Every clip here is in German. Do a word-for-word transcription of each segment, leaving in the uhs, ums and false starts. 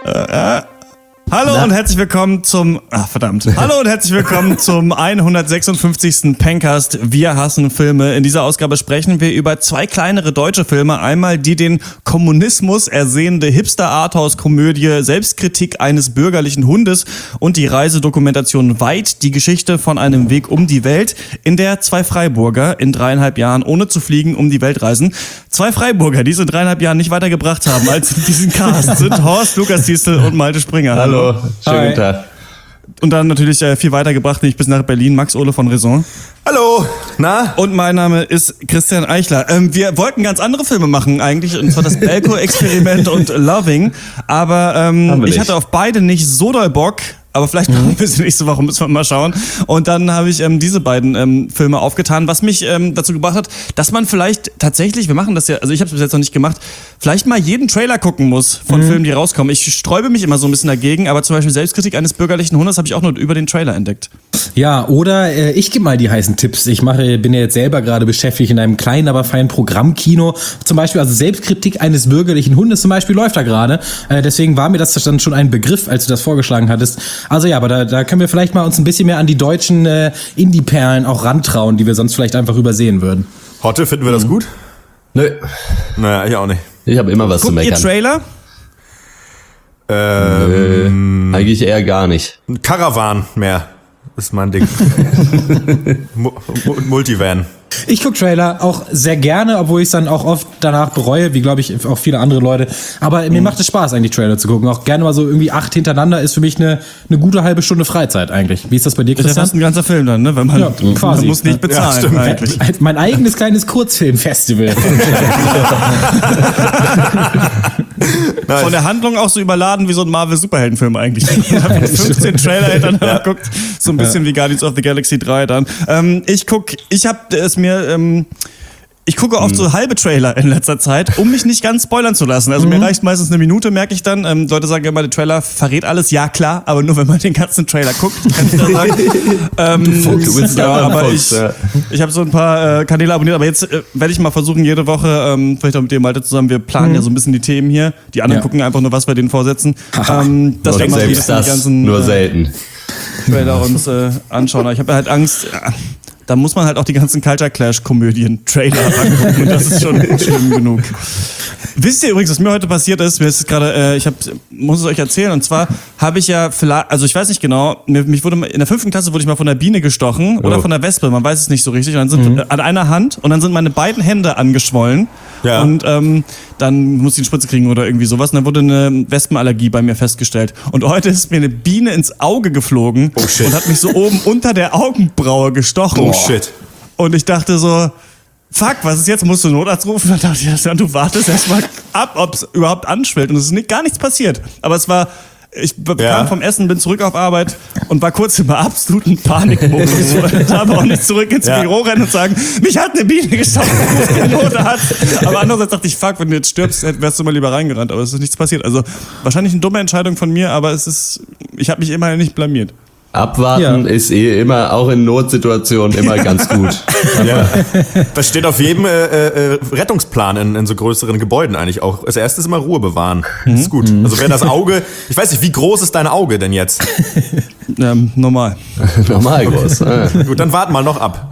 Äh, äh. Hallo Na? und herzlich willkommen zum, ach verdammt, hallo und herzlich willkommen zum hundertsechsundfünfzigsten Pencast. Wir hassen Filme. In dieser Ausgabe sprechen wir über zwei kleinere deutsche Filme. Einmal die den Kommunismus ersehende Hipster-Arthouse-Komödie Selbstkritik eines bürgerlichen Hundes und die Reisedokumentation Weit, die Geschichte von einem Weg um die Welt, in der zwei Freiburger in dreieinhalb Jahren ohne zu fliegen um die Welt reisen. Zwei Freiburger, die es in dreieinhalb Jahren nicht weitergebracht haben als in diesen Cast, sind Horst, Lukas Diestel und Malte Springer. Hallo. Hallo, schönen guten Tag. Und dann natürlich äh, viel weitergebracht, nämlich bis nach Berlin, Max Ole von Raison. Hallo, na? Und mein Name ist Christian Eichler. Ähm, wir wollten ganz andere Filme machen eigentlich, und zwar das Belko-Experiment und Loving. Aber ähm, ich hatte auf beide nicht so doll Bock. Aber vielleicht machen wir sie nächste Woche, müssen wir mal schauen. Und dann habe ich ähm, diese beiden ähm, Filme aufgetan, was mich ähm, dazu gebracht hat, dass man vielleicht tatsächlich, wir machen das ja, also ich habe es bis jetzt noch nicht gemacht, vielleicht mal jeden Trailer gucken muss von mhm. Filmen, die rauskommen. Ich sträube mich immer so ein bisschen dagegen, aber zum Beispiel Selbstkritik eines bürgerlichen Hundes habe ich auch nur über den Trailer entdeckt. Ja, oder äh, ich gebe mal die heißen Tipps. Ich mache, bin ja jetzt selber gerade beschäftigt in einem kleinen, aber feinen Programmkino. Zum Beispiel, also Selbstkritik eines bürgerlichen Hundes zum Beispiel läuft da gerade. Äh, deswegen war mir das dann schon ein Begriff, als du das vorgeschlagen hattest. Also ja, aber da, da können wir vielleicht mal uns ein bisschen mehr an die deutschen äh, Indie-Perlen auch rantrauen, die wir sonst vielleicht einfach übersehen würden. Hotte, finden wir das gut? Nö. Naja, ich auch nicht. Ich habe immer was Guckt zu meckern. Ihr Trailer? Ähm, Nö, eigentlich eher gar nicht. Ein Caravan mehr ist mein Ding. Mu- Multivan. Ich gucke Trailer auch sehr gerne, obwohl ich es dann auch oft danach bereue, wie glaube ich auch viele andere Leute. Aber mir mhm. macht es Spaß eigentlich, Trailer zu gucken. Auch gerne mal so irgendwie acht hintereinander ist für mich eine, eine gute halbe Stunde Freizeit eigentlich. Wie ist das bei dir, Christian? Das ist fast ein ganzer Film dann, ne? Wenn man, ja, quasi. Man muss nicht bezahlen ja, eigentlich. Mein eigenes kleines Kurzfilmfestival. Von der Handlung auch so überladen wie so ein Marvel-Superheldenfilm eigentlich. fünfzehn Trailer hintereinander ja. guckt, so ein bisschen ja. wie Guardians of the Galaxy drei dann. Ähm, ich guck, ich hab es mir, ähm, ich gucke oft mhm. so halbe Trailer in letzter Zeit, um mich nicht ganz spoilern zu lassen. Also mhm. mir reicht meistens eine Minute, merke ich dann. Ähm, Leute sagen immer, der Trailer verrät alles. Ja, klar, aber nur wenn man den ganzen Trailer guckt, kann ich das sagen. ähm, du Fuchs, du bist ja, aber Fuchs, ich, ja. ich habe so ein paar äh, Kanäle abonniert, aber jetzt äh, werde ich mal versuchen, jede Woche, ähm, vielleicht auch mit dir, Malte, zusammen, wir planen mhm. ja so ein bisschen die Themen hier. Die anderen ja. gucken einfach nur, was wir denen vorsetzen. ähm, das nur selbst das, die ganzen, nur selten. Äh, Trailer uns äh, anschauen. Aber ich habe halt Angst... Äh, da muss man halt auch die ganzen Culture Clash-Komödien, Trailer angucken und das ist schon schlimm genug. Wisst ihr übrigens, was mir heute passiert ist? Mir ist gerade, äh, ich hab, muss es euch erzählen. Und zwar habe ich ja vielleicht, also ich weiß nicht genau, mir, mich wurde in der fünften Klasse wurde ich mal von der Biene gestochen oder oh. von der Wespe, man weiß es nicht so richtig. Und dann sind mhm. an einer Hand und dann sind meine beiden Hände angeschwollen. Ja. Und ähm, dann musste ich eine Spritze kriegen oder irgendwie sowas. Und dann wurde eine Wespenallergie bei mir festgestellt. Und heute ist mir eine Biene ins Auge geflogen oh, shit. und hat mich so oben unter der Augenbraue gestochen. Oh shit. Und ich dachte so, fuck, was ist jetzt? Musst du Notarzt rufen? Dann dachte ich, ja, du wartest erstmal ab, ob es überhaupt anschwillt. Und es ist nicht, gar nichts passiert. Aber es war, ich kam ja. vom Essen, bin zurück auf Arbeit und war kurz im absoluten Panikmodus. Ich habe auch nicht zurück ins ja. Büro rennen und sagen, mich hat eine Biene gestochen, ruf den Notarzt. Aber andererseits dachte ich, fuck, wenn du jetzt stirbst, wärst du mal lieber reingerannt. Aber es ist nichts passiert. Also wahrscheinlich eine dumme Entscheidung von mir, aber es ist, ich habe mich immerhin nicht blamiert. Abwarten ja. ist eh immer, auch in Notsituationen, immer ganz gut. Ja. Das steht auf jedem äh, äh, Rettungsplan in, in so größeren Gebäuden eigentlich auch. Als erstes immer Ruhe bewahren. Mhm. Das ist gut. Also wer das Auge, ich weiß nicht, wie groß ist dein Auge denn jetzt? Ähm, normal. Normal groß. Ah. Gut, dann warten wir noch ab.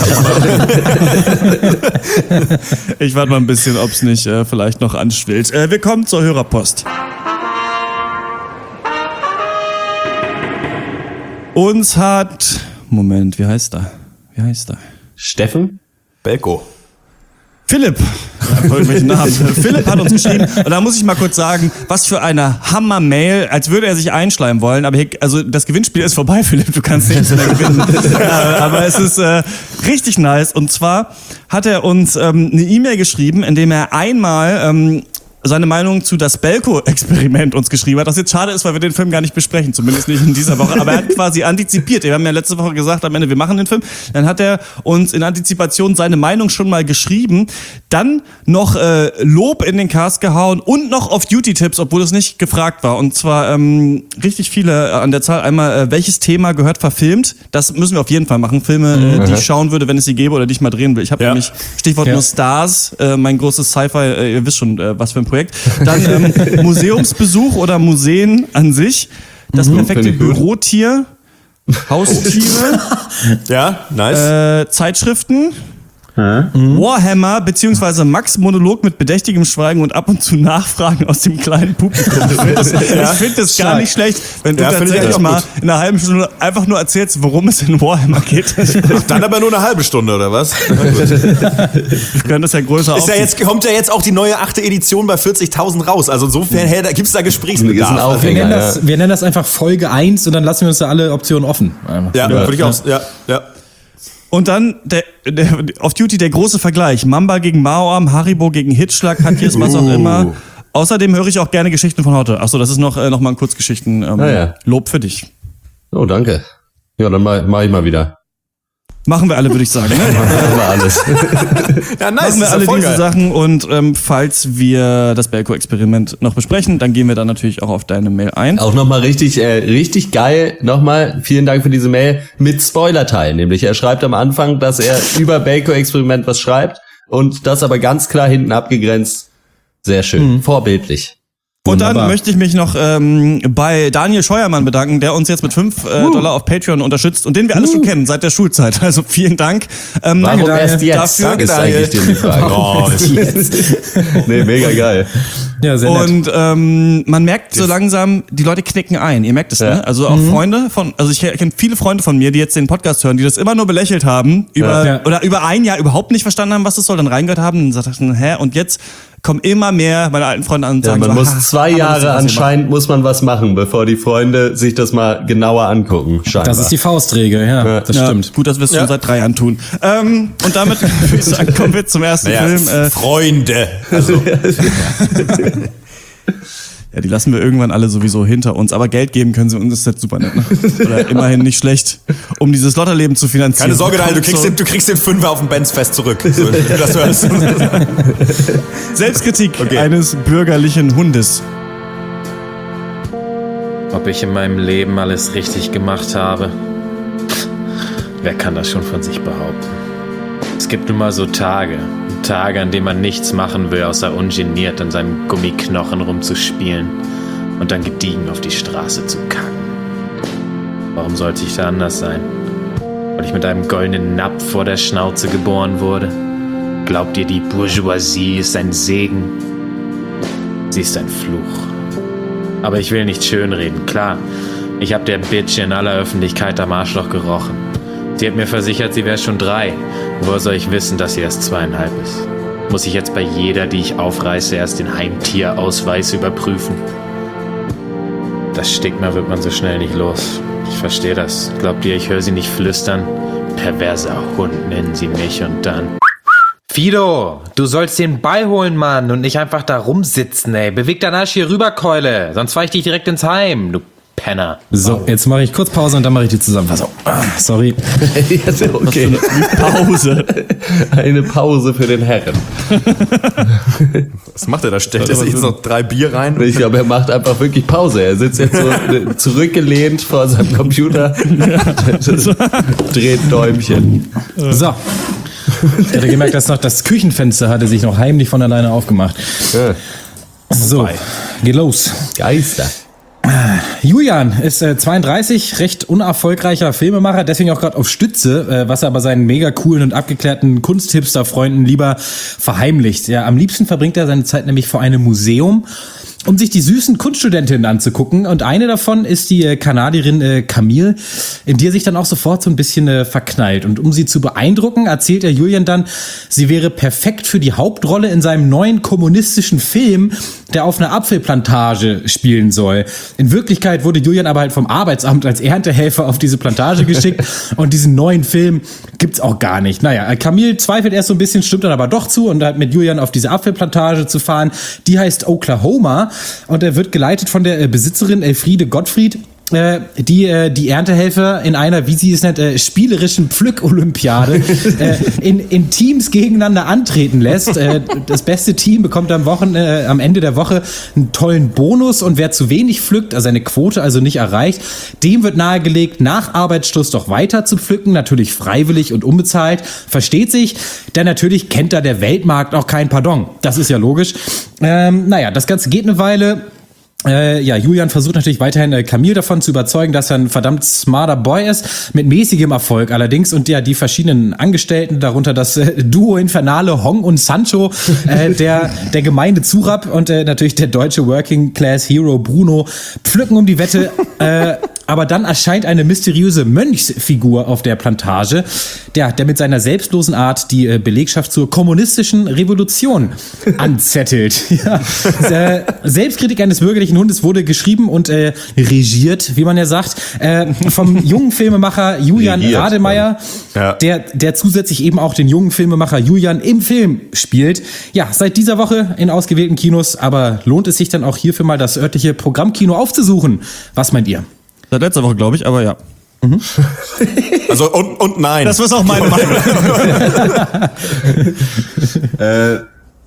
Ich warte mal ein bisschen, ob es nicht äh, vielleicht noch anschwillt. Äh, wir kommen zur Hörerpost. Uns hat... Moment, wie heißt er? Wie heißt er? Steffen? Belko. Philipp. Irgendwelche Namen. Philipp hat uns geschrieben. Und da muss ich mal kurz sagen, was für eine Hammer-Mail, als würde er sich einschleimen wollen. Aber hier, also das Gewinnspiel ist vorbei, Philipp. Du kannst nichts mehr gewinnen. Aber es ist äh, richtig nice. Und zwar hat er uns ähm, eine E-Mail geschrieben, in dem er einmal... Ähm, seine Meinung zu das Belko-Experiment uns geschrieben hat. Das jetzt schade ist, weil wir den Film gar nicht besprechen, zumindest nicht in dieser Woche. Aber er hat quasi antizipiert. Wir haben ja letzte Woche gesagt, am Ende, wir machen den Film. Dann hat er uns in Antizipation seine Meinung schon mal geschrieben. Dann noch äh, Lob in den Cast gehauen und noch Off-Duty-Tipps, obwohl es nicht gefragt war. Und zwar ähm, richtig viele an der Zahl. Einmal, äh, welches Thema gehört verfilmt? Das müssen wir auf jeden Fall machen. Filme, mhm. äh, die ich schauen würde, wenn es sie gäbe oder die ich mal drehen will. Ich habe ja. nämlich, Stichwort ja. nur Stars, äh, mein großes Sci-Fi, äh, ihr wisst schon, äh, was für ein Projekt Projekt. Dann ähm, Museumsbesuch oder Museen an sich. Das Mhm, perfekte find ich gut. Bürotier. Haustiere. Ja, nice. äh, Zeitschriften. Warhammer beziehungsweise Max Monolog mit bedächtigem Schweigen und ab und zu Nachfragen aus dem kleinen Publikum. Ich finde das, ich find das gar nicht schlecht, wenn du Ja, find ich tatsächlich eigentlich auch mal gut. in einer halben Stunde einfach nur erzählst, worum es in Warhammer geht. Ach, dann aber nur eine halbe Stunde, oder was? Wir können das ja größer Ist ja aufziehen. jetzt, kommt ja jetzt auch die neue achte Edition bei vierzigtausend raus. Also insofern hey, da gibt's da Das ist ein Gesprächsbedarf. Wir Aufhänger, nennen, das, ja. wir nennen das einfach Folge eins und dann lassen wir uns da alle Optionen offen. Einfach. Ja, würde ich auch. Ja, ja. Und dann der, der, auf Duty der große Vergleich. Mamba gegen Maoam, Haribo gegen Hitschlag, Katjes, was auch Uh. immer. Außerdem höre ich auch gerne Geschichten von heute. Achso, das ist noch, äh, noch mal ein Kurzgeschichten. Ähm, Ah, ja. Lob für dich. Oh, danke. Ja, dann mach, mach ich mal wieder. Machen wir alle, würde ich sagen. Ne? Das war alles. Ja, nice. Machen wir ist ja alle voll diese geil. Sachen und ähm, falls wir das Belko-Experiment noch besprechen, dann gehen wir dann natürlich auch auf deine Mail ein. Auch nochmal richtig, äh, richtig geil. Nochmal, vielen Dank für diese Mail mit Spoilerteil. Nämlich, er schreibt am Anfang, dass er über Belko-Experiment was schreibt und das aber ganz klar hinten abgegrenzt. Sehr schön. Vorbildlich. Und dann Wunderbar. möchte ich mich noch ähm, bei Daniel Scheuermann bedanken, der uns jetzt mit fünf äh, Dollar auf Patreon unterstützt und den wir alle schon kennen seit der Schulzeit. Also vielen Dank. Ähm, Warum Danke, erst Daniel. jetzt? Dafür- ist Danke, eigentlich die Frage. Oh, Nee, mega geil. Ja, sehr nett. Und ähm, man merkt so langsam, die Leute knicken ein. Ihr merkt es, Ja. ne? Also auch Freunde von, also ich kenne viele Freunde von mir, die jetzt den Podcast hören, die das immer nur belächelt haben, über Ja. oder über ein Jahr überhaupt nicht verstanden haben, was das soll, dann reingehört haben und sagten, hä? Und jetzt kommen immer mehr meine alten Freunde an und Ja, sagen man so, muss ha, zwei aber Jahre lustig, was ihr macht. anscheinend muss man was machen, bevor die Freunde sich das mal genauer angucken. Scheinbar. Das ist die Faustregel, ja, das Ja, stimmt. gut, dass wir es Ja. schon seit drei Jahren tun. Ähm, und damit würde ich sagen, kommen wir zum ersten naja, Film. Äh, Freunde. Also, ja, die lassen wir irgendwann alle sowieso hinter uns. Aber Geld geben können sie uns, ist jetzt super nett. Ne? Oder immerhin nicht schlecht, um dieses Lotterleben zu finanzieren. keine Sorge, Daniel, du kriegst, So- den, du kriegst den Fünfer auf dem Benzfest zurück. So, wenn du das hörst. Selbstkritik Okay. eines bürgerlichen Hundes. Ob ich in meinem Leben alles richtig gemacht habe? Wer kann das schon von sich behaupten? Es gibt nun mal so Tage. Tage, an denen man nichts machen will, außer ungeniert an seinem Gummiknochen rumzuspielen und dann gediegen auf die Straße zu kacken. Warum sollte ich da anders sein? Weil ich mit einem goldenen Napf vor der Schnauze geboren wurde? Glaubt ihr, die Bourgeoisie ist ein Segen? Sie ist ein Fluch. Aber ich will nicht schönreden, klar. Ich hab der Bitch in aller Öffentlichkeit am Arschloch gerochen. Sie hat mir versichert, sie wäre schon drei. Woher soll ich wissen, dass sie erst zweieinhalb ist? Muss ich jetzt bei jeder, die ich aufreiße, erst den Heimtierausweis überprüfen? Das Stigma wird man so schnell nicht los. Ich verstehe das. Glaubt ihr, ich höre sie nicht flüstern? Perverser Hund nennen sie mich und dann... Fido, du sollst den Ball holen, Mann, und nicht einfach da rumsitzen, ey. Beweg deinen Arsch hier rüber, Keule. Sonst fahr ich dich direkt ins Heim, du Penner. So, jetzt mache ich kurz Pause und dann mache ich die Zusammenfassung. Ah, sorry. Ja, okay. Pause. Eine Pause für den Herren. Was macht er da? Stellt er sich jetzt noch drei Bier rein? Ich glaube, er macht einfach wirklich Pause. Er sitzt jetzt so äh, zurückgelehnt vor seinem Computer, dreht Däumchen. So. Ich hatte gemerkt, dass noch das Küchenfenster hatte sich noch heimlich von alleine aufgemacht. Ja. So, geht los. Geister. Julian ist äh, zweiunddreißig, recht unerfolgreicher Filmemacher, deswegen auch gerade auf Stütze, äh, was er aber seinen mega coolen und abgeklärten Kunsthipster-Freunden lieber verheimlicht. Ja, am liebsten verbringt er seine Zeit nämlich vor einem Museum, um sich die süßen Kunststudentinnen anzugucken. Und eine davon ist die äh, Kanadierin äh, Camille, in die er sich dann auch sofort so ein bisschen äh, verknallt. Und um sie zu beeindrucken, erzählt er Julian dann, sie wäre perfekt für die Hauptrolle in seinem neuen kommunistischen Film, der auf einer Apfelplantage spielen soll. In Wirklichkeit wurde Julian aber halt vom Arbeitsamt als Erntehelfer auf diese Plantage geschickt und diesen neuen Film gibt's auch gar nicht. Naja, Camille zweifelt erst so ein bisschen, stimmt dann aber doch zu und halt mit Julian auf diese Apfelplantage zu fahren. Die heißt Oklahoma und er wird geleitet von der Besitzerin Elfriede Gottfried. äh, die äh, die Erntehelfer in einer, wie sie es nennt, äh, spielerischen Pflück-Olympiade äh, in, in Teams gegeneinander antreten lässt. Äh, das beste Team bekommt am Wochen, äh, am Ende der Woche einen tollen Bonus und wer zu wenig pflückt, also seine Quote also nicht erreicht, dem wird nahegelegt, nach Arbeitsschluss doch weiter zu pflücken, natürlich freiwillig und unbezahlt, versteht sich, denn natürlich kennt da der Weltmarkt auch kein Pardon. Das ist ja logisch. Ähm, naja, das Ganze geht eine Weile. Äh, ja, Julian versucht natürlich weiterhin äh, Camille davon zu überzeugen, dass er ein verdammt smarter Boy ist, mit mäßigem Erfolg allerdings. Und ja, die verschiedenen Angestellten, darunter das äh, Duo Infernale Hong und Sancho, äh, der der gemeine Zurab und äh, natürlich der deutsche Working Class Hero Bruno pflücken um die Wette. äh, aber dann erscheint eine mysteriöse Mönchsfigur auf der Plantage, der, der mit seiner selbstlosen Art die äh, Belegschaft zur kommunistischen Revolution anzettelt. Ja. äh, Selbstkritik eines bürgerlichen Hundes wurde geschrieben und äh, regiert, wie man ja sagt, äh, vom jungen Filmemacher Julian Regiert, Rademeyer, ja. der, der zusätzlich eben auch den jungen Filmemacher Julian im Film spielt. Ja, seit dieser Woche in ausgewählten Kinos, aber lohnt es sich dann auch hierfür mal das örtliche Programmkino aufzusuchen? Was meint ihr? Seit letzter Woche, glaube ich, aber ja. Mhm. Also und, und nein. Das war auch meine Meinung. äh,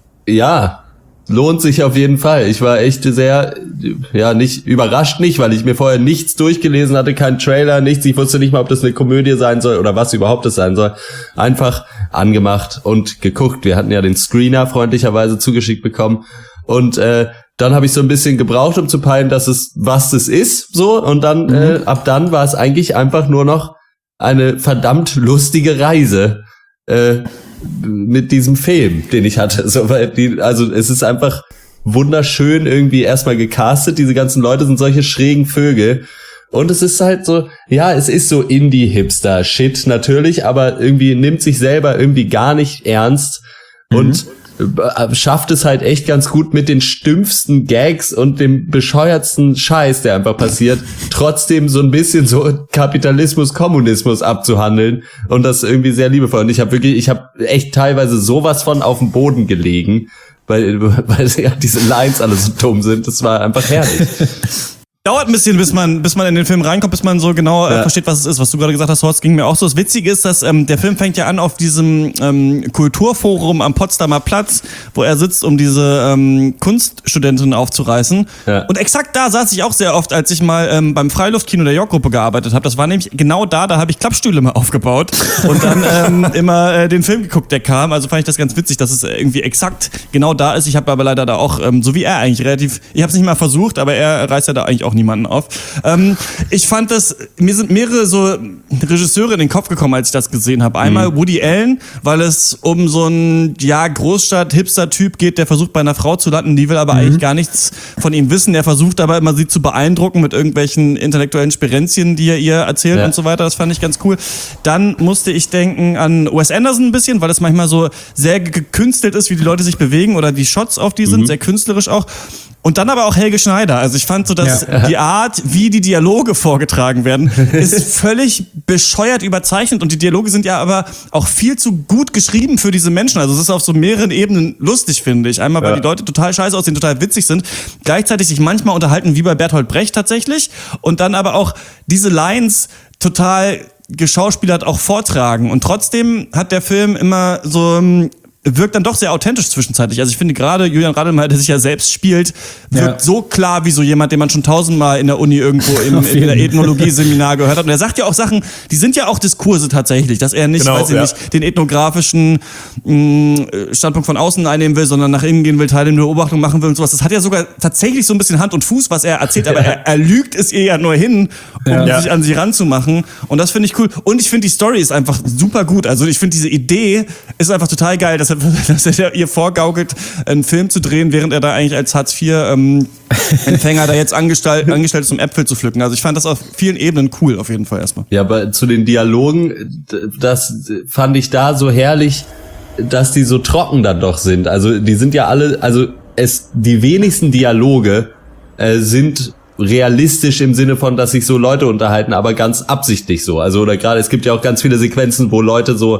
ja, lohnt sich auf jeden Fall. Ich war echt sehr, ja, nicht überrascht nicht, weil ich mir vorher nichts durchgelesen hatte, kein Trailer, nichts. Ich wusste nicht mal, ob das eine Komödie sein soll oder was überhaupt das sein soll. Einfach angemacht und geguckt. Wir hatten ja den Screener freundlicherweise zugeschickt bekommen und äh, dann habe ich so ein bisschen gebraucht, um zu peilen, dass es was das ist, so und dann mhm. äh, ab dann war es eigentlich einfach nur noch eine verdammt lustige Reise äh, mit diesem Film, den ich hatte. So, weil die, also es ist einfach wunderschön irgendwie erstmal gecastet. Diese ganzen Leute sind solche schrägen Vögel. Und es ist halt so, ja, es ist so Indie-Hipster-Shit natürlich, aber irgendwie nimmt sich selber irgendwie gar nicht ernst mhm. und schafft es halt echt ganz gut mit den stümpfsten Gags und dem bescheuertsten Scheiß, der einfach passiert, trotzdem so ein bisschen so Kapitalismus, Kommunismus abzuhandeln und das irgendwie sehr liebevoll. Und ich habe wirklich, ich habe echt teilweise sowas von auf dem Boden gelegen, weil, weil ja diese Lines alle so dumm sind. Das war einfach herrlich. Dauert ein bisschen, bis man, bis man in den Film reinkommt, bis man so genau äh, ja. versteht, was es ist. Was du gerade gesagt hast, Horst, ging mir auch so. Das Witzige ist, dass ähm, der Film fängt ja an auf diesem ähm, Kulturforum am Potsdamer Platz, wo er sitzt, um diese ähm, Kunststudentin aufzureißen. Ja. Und exakt da saß ich auch sehr oft, als ich mal ähm, beim Freiluftkino der York-Gruppe gearbeitet habe. Das war nämlich genau da, da habe ich Klappstühle mal aufgebaut und dann ähm, immer äh, den Film geguckt, der kam. Also fand ich das ganz witzig, dass es irgendwie exakt genau da ist. Ich habe aber leider da auch, ähm, so wie er eigentlich, relativ, ich habe es nicht mal versucht, aber er reißt ja da eigentlich auch niemanden auf. Ähm, ich fand das, mir sind mehrere so Regisseure in den Kopf gekommen, als ich das gesehen habe. Einmal mhm. Woody Allen, weil es um so einen, ja, Großstadt-Hipster-Typ geht, der versucht bei einer Frau zu landen, die will aber mhm. eigentlich gar nichts von ihm wissen. Der versucht aber immer, sie zu beeindrucken mit irgendwelchen intellektuellen Sperenzien, die er ihr erzählt ja. und so weiter. Das fand ich ganz cool. Dann musste ich denken an Wes Anderson ein bisschen, weil es manchmal so sehr gekünstelt ist, wie die Leute sich bewegen oder die Shots auf die sind, mhm. sehr künstlerisch auch. Und dann aber auch Helge Schneider. Also ich fand so, dass ja. die Art, wie die Dialoge vorgetragen werden, ist völlig bescheuert überzeichnet. Und die Dialoge sind ja aber auch viel zu gut geschrieben für diese Menschen. Also es ist auf so mehreren Ebenen lustig, finde ich. Einmal, weil ja. die Leute total scheiße aussehen, total witzig sind. Gleichzeitig sich manchmal unterhalten, wie bei Bertolt Brecht tatsächlich. Und dann aber auch diese Lines total geschauspielert auch vortragen. Und trotzdem hat der Film immer so... wirkt dann doch sehr authentisch zwischenzeitlich. Also ich finde gerade Julian Rademeyer, der sich ja selbst spielt, wirkt ja. so klar wie so jemand, den man schon tausendmal in der Uni irgendwo im, in der Ethnologie-Seminar gehört hat. Und er sagt ja auch Sachen, die sind ja auch Diskurse tatsächlich, dass er nicht, genau, weiß ich ja. nicht, den ethnografischen mh, Standpunkt von außen einnehmen will, sondern nach innen gehen will, Teile der Beobachtung machen will und sowas. Das hat ja sogar tatsächlich so ein bisschen Hand und Fuß, was er erzählt, aber er, er lügt es ihr ja nur hin, um ja. sich an sie ranzumachen. Und das finde ich cool. Und ich finde, die Story ist einfach super gut. Also ich finde, diese Idee ist einfach total geil, dass er, dass er ihr vorgaukelt, einen Film zu drehen, während er da eigentlich als Hartz vier ähm, Empfänger da jetzt angestellt, angestellt ist, um Äpfel zu pflücken. Also ich fand das auf vielen Ebenen cool, auf jeden Fall erstmal. Ja, aber zu den Dialogen, das fand ich da so herrlich, dass die so trocken dann doch sind. Also die sind ja alle, also es, die wenigsten Dialoge äh, sind realistisch im Sinne von, dass sich so Leute unterhalten, aber ganz absichtlich so. Also oder gerade, es gibt ja auch ganz viele Sequenzen, wo Leute so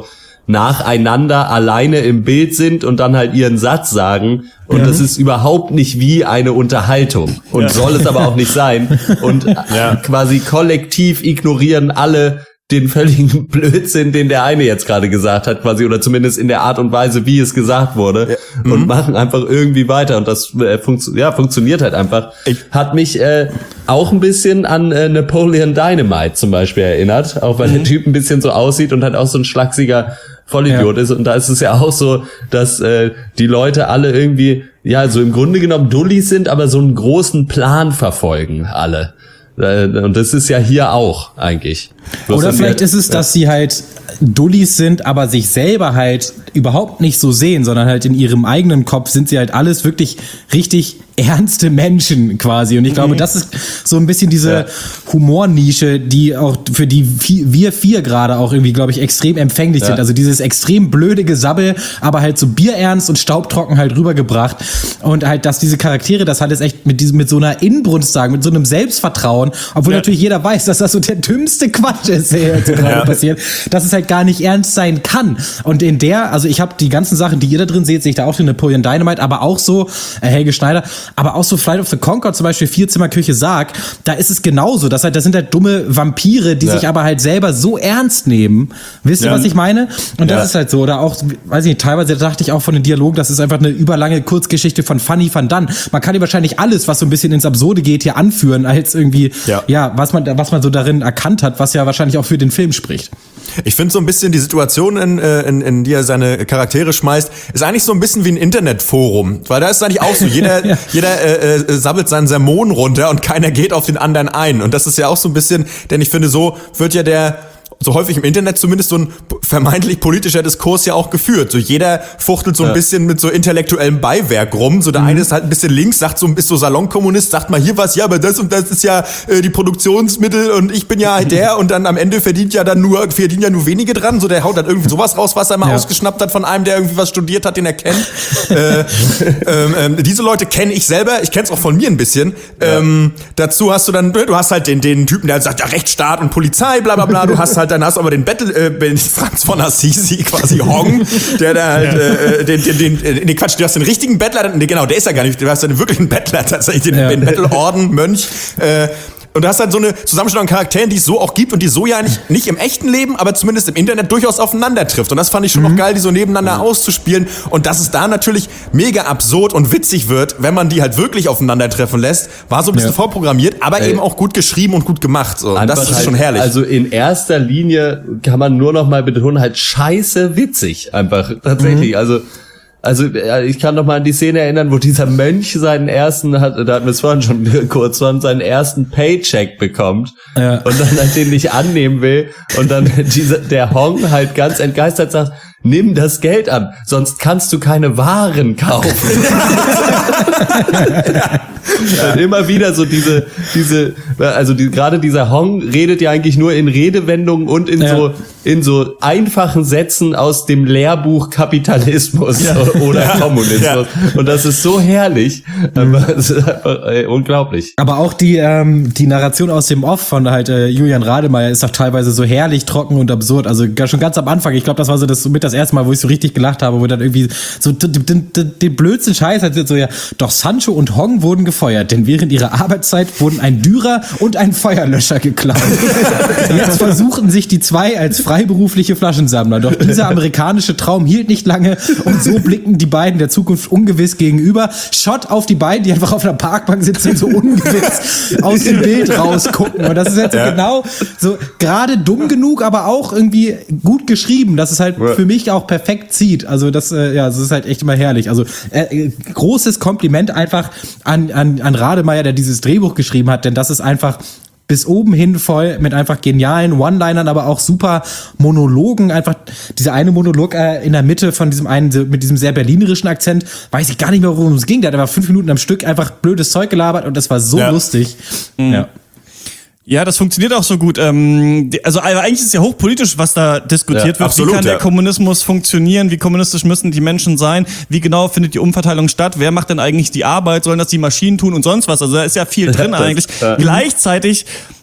nacheinander alleine im Bild sind und dann halt ihren Satz sagen. Und Ja. das ist überhaupt nicht wie eine Unterhaltung. Und Ja. soll es aber auch nicht sein. Und Ja. quasi kollektiv ignorieren alle den völligen Blödsinn, den der eine jetzt gerade gesagt hat, quasi, oder zumindest in der Art und Weise, wie es gesagt wurde, Ja. und Mhm. machen einfach irgendwie weiter. Und das äh, funktio- ja, funktioniert halt einfach. Ich- Hat mich äh, auch ein bisschen an äh, Napoleon Dynamite zum Beispiel erinnert, auch weil der Typ ein bisschen so aussieht und halt auch so ein schlachsiger Vollidiot Ja. ist. Und da ist es ja auch so, dass äh, die Leute alle irgendwie, ja, so im Grunde genommen Dullis sind, aber so einen großen Plan verfolgen, alle. Äh, Und das ist ja hier auch eigentlich. Bloß Oder dann vielleicht ja- ist es, dass sie halt Dullis sind, aber sich selber halt überhaupt nicht so sehen, sondern halt in ihrem eigenen Kopf sind sie halt alles wirklich richtig ernste Menschen quasi. Und ich glaube, das ist so ein bisschen diese Ja. Humornische, die auch für die vi- wir vier gerade auch irgendwie, glaube ich, extrem empfänglich Ja. sind. Also dieses extrem blöde Gesabbel, aber halt so bierernst und staubtrocken halt rübergebracht. Und halt, dass diese Charaktere das halt jetzt echt mit diesem, mit so einer Inbrunst sagen, mit so einem Selbstvertrauen, obwohl Ja. natürlich jeder weiß, dass das so der dümmste Quatsch ist, der jetzt gerade Ja. passiert, dass es halt gar nicht ernst sein kann. Und in der, also ich habe die ganzen Sachen, die ihr da drin seht, sehe ich da auch den Napoleon Dynamite, aber auch so äh, Helge Schneider, aber auch so Flight of the Conchords zum Beispiel, Vierzimmerküche Sarg, da ist es genauso, dass halt, das sind halt dumme Vampire, die Ja. sich aber halt selber so ernst nehmen. Wisst ihr, Ja. was ich meine? Und das Ja. ist halt so, oder auch, weiß ich nicht, teilweise dachte ich auch von den Dialogen, das ist einfach eine überlange Kurzgeschichte von Fanny van Dann. Man kann hier wahrscheinlich alles, was so ein bisschen ins Absurde geht, hier anführen, als irgendwie, Ja. ja, was man, was man so darin erkannt hat, was ja wahrscheinlich auch für den Film spricht. Ich finde so ein bisschen die Situation, in, äh, in, in die er seine Charaktere schmeißt, ist eigentlich so ein bisschen wie ein Internetforum. Weil da ist eigentlich auch so, jeder, Ja. jeder äh, äh, sabbelt seinen Sermon runter und keiner geht auf den anderen ein. Und das ist ja auch so ein bisschen, denn ich finde, so wird ja der, so häufig im Internet zumindest so ein vermeintlich politischer Diskurs ja auch geführt. So jeder fuchtelt so ein Ja. bisschen mit so intellektuellem Beiwerk rum. So der eine ist halt ein bisschen links, sagt so, ist so Salonkommunist, sagt mal hier was, ja, aber das und das ist ja äh, die Produktionsmittel und ich bin ja halt der und dann am Ende verdient ja dann nur, verdienen ja nur wenige dran. So der haut dann irgendwie sowas raus, was er mal Ja. ausgeschnappt hat von einem, der irgendwie was studiert hat, den er kennt. äh, ähm, ähm, diese Leute kenne ich selber, ich kenne es auch von mir ein bisschen. Ähm, dazu hast du dann, du hast halt den, den Typen, der sagt, ja, Rechtsstaat und Polizei, bla bla bla. Du hast halt, dann hast du aber den Battle, äh, den Franz von Assisi quasi Hong, der da halt, äh, den, den, den, äh, nee, Quatsch, du hast den richtigen Bettler, nee, genau, der ist ja gar nicht, du hast ja den wirklichen Bettler, tatsächlich, den, Ja. den Bettelorden, Mönch, äh, und du hast halt so eine Zusammenstellung an Charakteren, die es so auch gibt und die so ja nicht, nicht im echten Leben, aber zumindest im Internet durchaus aufeinander trifft. Und das fand ich schon noch geil, die so nebeneinander auszuspielen. Und dass es da natürlich mega absurd und witzig wird, wenn man die halt wirklich aufeinandertreffen lässt, war so ein bisschen Ja. vorprogrammiert, aber Ey. eben auch gut geschrieben und gut gemacht. So. Und das Einfach ist halt, schon herrlich. Also in erster Linie kann man nur noch mal betonen, halt scheiße witzig einfach tatsächlich. Also also ja, ich kann noch mal an die Szene erinnern, wo dieser Mönch seinen ersten, hat, da hatten wir es vorhin schon kurz von, seinen ersten Paycheck bekommt Ja. und dann halt den nicht annehmen will und dann dieser der Hong halt ganz entgeistert sagt, nimm das Geld an, sonst kannst du keine Waren kaufen. Und immer wieder so diese, diese, also die, gerade dieser Hong redet ja eigentlich nur in Redewendungen und in Ja. so, in so einfachen Sätzen aus dem Lehrbuch Kapitalismus oder Kommunismus. Ja. Und das ist so herrlich. Aber es ist einfach, ey, unglaublich. Aber auch die, ähm, die Narration aus dem Off von halt äh, Julian Rademeyer ist doch teilweise so herrlich trocken und absurd. Also gar- schon ganz am Anfang, ich glaube, das war so das mit das erste Mal, wo ich so richtig gelacht habe, wo dann irgendwie so den, den, den blödsten Scheiß halt so, ja, doch Sancho und Hong wurden gefeuert, denn während ihrer Arbeitszeit wurden ein Dürer und ein Feuerlöscher geklaut. Jetzt versuchen sich die zwei als freiberufliche Flaschensammler, doch dieser amerikanische Traum hielt nicht lange und so blicken die beiden der Zukunft ungewiss gegenüber. Shot auf die beiden, die einfach auf einer Parkbank sitzen und so ungewiss aus dem Bild rausgucken. Und das ist halt so Ja. genau so gerade dumm genug, aber auch irgendwie gut geschrieben, dass es halt Ja. für mich auch perfekt zieht. Also das, äh, ja, das ist halt echt immer herrlich. Also äh, großes Kompliment einfach an, an, an Rademeyer, der dieses Drehbuch geschrieben hat, denn das ist einfach bis oben hin voll mit einfach genialen One-Linern, aber auch super Monologen. Einfach dieser eine Monolog äh, in der Mitte von diesem einen, so mit diesem sehr berlinerischen Akzent, weiß ich gar nicht mehr, worum es ging. Der hat aber fünf Minuten am Stück einfach blödes Zeug gelabert und das war so Ja. lustig. Ja. Ja, das funktioniert auch so gut. Ähm, die- also eigentlich ist es ja hochpolitisch, was da diskutiert Ja, wird. absolut, wie kann ja. der Kommunismus funktionieren? Wie kommunistisch müssen die Menschen sein? Wie genau findet die Umverteilung statt? Wer macht denn eigentlich die Arbeit? Sollen das die Maschinen tun und sonst was? Also da ist ja viel drin Das, eigentlich. ja. Gleichzeitig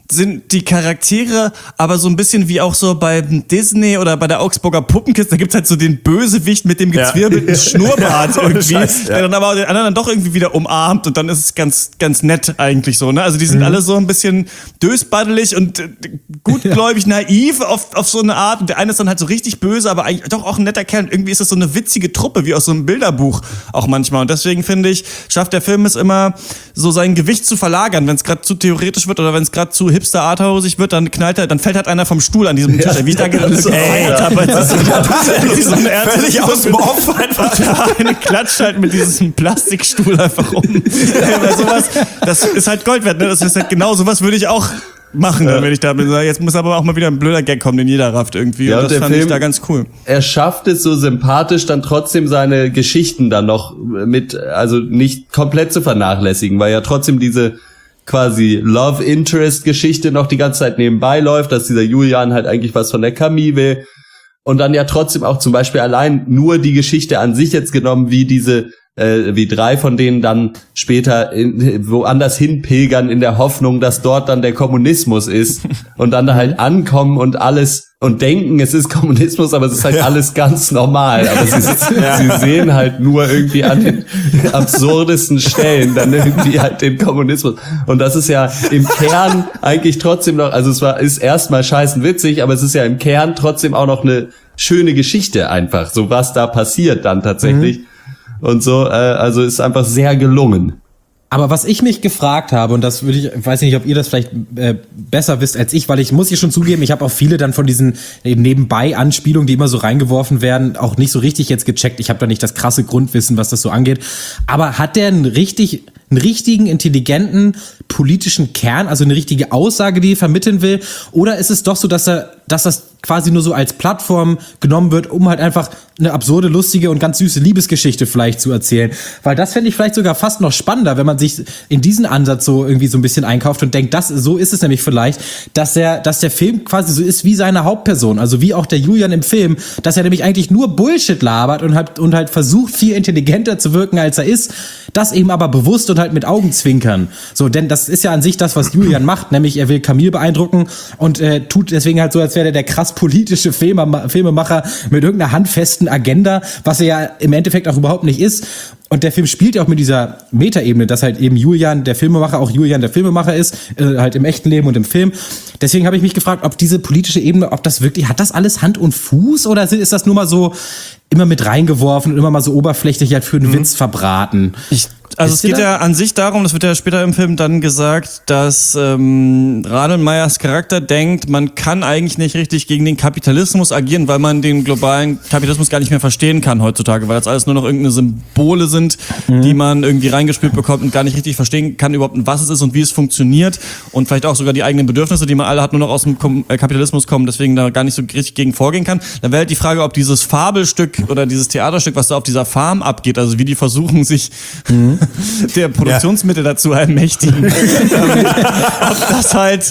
sind die Charaktere aber so ein bisschen wie auch so bei Disney oder bei der Augsburger Puppenkiste. Da gibt's halt so den Bösewicht mit dem gezwirbelten Ja. Schnurrbart Ja, irgendwie, Scheiß, ja. der dann aber den anderen dann doch irgendwie wieder umarmt und dann ist es ganz, ganz nett eigentlich so, ne? Also die sind Mhm. alle so ein bisschen dösbaddelig und äh, gutgläubig, naiv auf, auf so eine Art. Und der eine ist dann halt so richtig böse, aber eigentlich doch auch ein netter Kerl. Und irgendwie ist das so eine witzige Truppe, wie aus so einem Bilderbuch auch manchmal. Und deswegen finde ich, schafft der Film es immer, so sein Gewicht zu verlagern. Wenn es gerade zu theoretisch wird oder wenn es gerade zu hipster arthausig wird, dann knallt er, dann fällt halt einer vom Stuhl an diesem Tisch. Wie ich da gedacht das ist habe, ey, auch- aber das ist so ein Völlig aus dem Off einfach. Ja, eine klatscht halt mit diesem Plastikstuhl einfach um. Ja, weil sowas, das ist halt Gold wert, ne? Das ist halt genau sowas würde ich auch machen, ja. wenn ich da bin. Jetzt muss aber auch mal wieder ein blöder Gag kommen, den jeder rafft irgendwie. Ja, und und das der fand Film- ich da ganz cool. Er schafft es so sympathisch, dann trotzdem seine Geschichten dann noch mit, also nicht komplett zu vernachlässigen, weil ja trotzdem diese quasi Love Interest Geschichte noch die ganze Zeit nebenbei läuft, dass dieser Julian halt eigentlich was von der Camille will und dann ja trotzdem auch zum Beispiel allein nur die Geschichte an sich jetzt genommen, wie diese äh, wie drei von denen dann später in, woanders hinpilgern in der Hoffnung, dass dort dann der Kommunismus ist und dann da halt ankommen und alles und denken, es ist Kommunismus, aber es ist halt alles ganz normal. Aber sie, sie sehen halt nur irgendwie an den absurdesten Stellen dann irgendwie halt den Kommunismus. Und das ist ja im Kern eigentlich trotzdem noch, also es war ist erstmal scheißen witzig, aber es ist ja im Kern trotzdem auch noch eine schöne Geschichte einfach, so was da passiert dann tatsächlich. Mhm. Und so, äh, also ist einfach sehr gelungen. Aber was ich mich gefragt habe, und das würde ich, weiß nicht, ob ihr das vielleicht äh, besser wisst als ich, weil ich muss hier schon zugeben, ich habe auch viele dann von diesen eben nebenbei Anspielungen, die immer so reingeworfen werden, auch nicht so richtig jetzt gecheckt. Ich habe da nicht das krasse Grundwissen, was das so angeht. Aber hat der einen richtig, einen richtigen, intelligenten politischen Kern, also eine richtige Aussage, die er vermitteln will? Oder ist es doch so, dass er, dass das quasi nur so als Plattform genommen wird, um halt einfach eine absurde, lustige und ganz süße Liebesgeschichte vielleicht zu erzählen? Weil das fände ich vielleicht sogar fast noch spannender, wenn man sich in diesen Ansatz so irgendwie so ein bisschen einkauft und denkt, das, so ist es nämlich vielleicht, dass der, dass der Film quasi so ist wie seine Hauptperson, also wie auch der Julian im Film, dass er nämlich eigentlich nur Bullshit labert und halt, und halt versucht, viel intelligenter zu wirken, als er ist, das eben aber bewusst und halt mit Augenzwinkern. So, denn das ist ja an sich das, was Julian macht, nämlich er will Camille beeindrucken und äh, tut deswegen halt so, als wäre der der krass politische Filme, Filmemacher mit irgendeiner handfesten Agenda, was er ja im Endeffekt auch überhaupt nicht ist. Und der Film spielt ja auch mit dieser Metaebene, dass halt eben Julian, der Filmemacher, auch Julian, der Filmemacher ist, äh, halt im echten Leben und im Film. Deswegen habe ich mich gefragt, ob diese politische Ebene, ob das wirklich, hat das alles Hand und Fuß oder ist das nur mal so immer mit reingeworfen und immer mal so oberflächlich halt für einen mhm. Witz verbraten? Ich Also es geht ja an sich darum, das wird ja später im Film dann gesagt, dass ähm, Radlmeyers Charakter denkt, man kann eigentlich nicht richtig gegen den Kapitalismus agieren, weil man den globalen Kapitalismus gar nicht mehr verstehen kann heutzutage, weil das alles nur noch irgendeine Symbole sind, mhm. die man irgendwie reingespielt bekommt und gar nicht richtig verstehen kann überhaupt, was es ist und wie es funktioniert und vielleicht auch sogar die eigenen Bedürfnisse, die man alle hat, nur noch aus dem Kapitalismus kommen, deswegen da gar nicht so richtig gegen vorgehen kann. Dann wäre halt die Frage, ob dieses Fabelstück oder dieses Theaterstück, was da auf dieser Farm abgeht, also wie die versuchen, sich mhm. der Produktionsmittel ja. dazu ermächtigen. ähm, ob das halt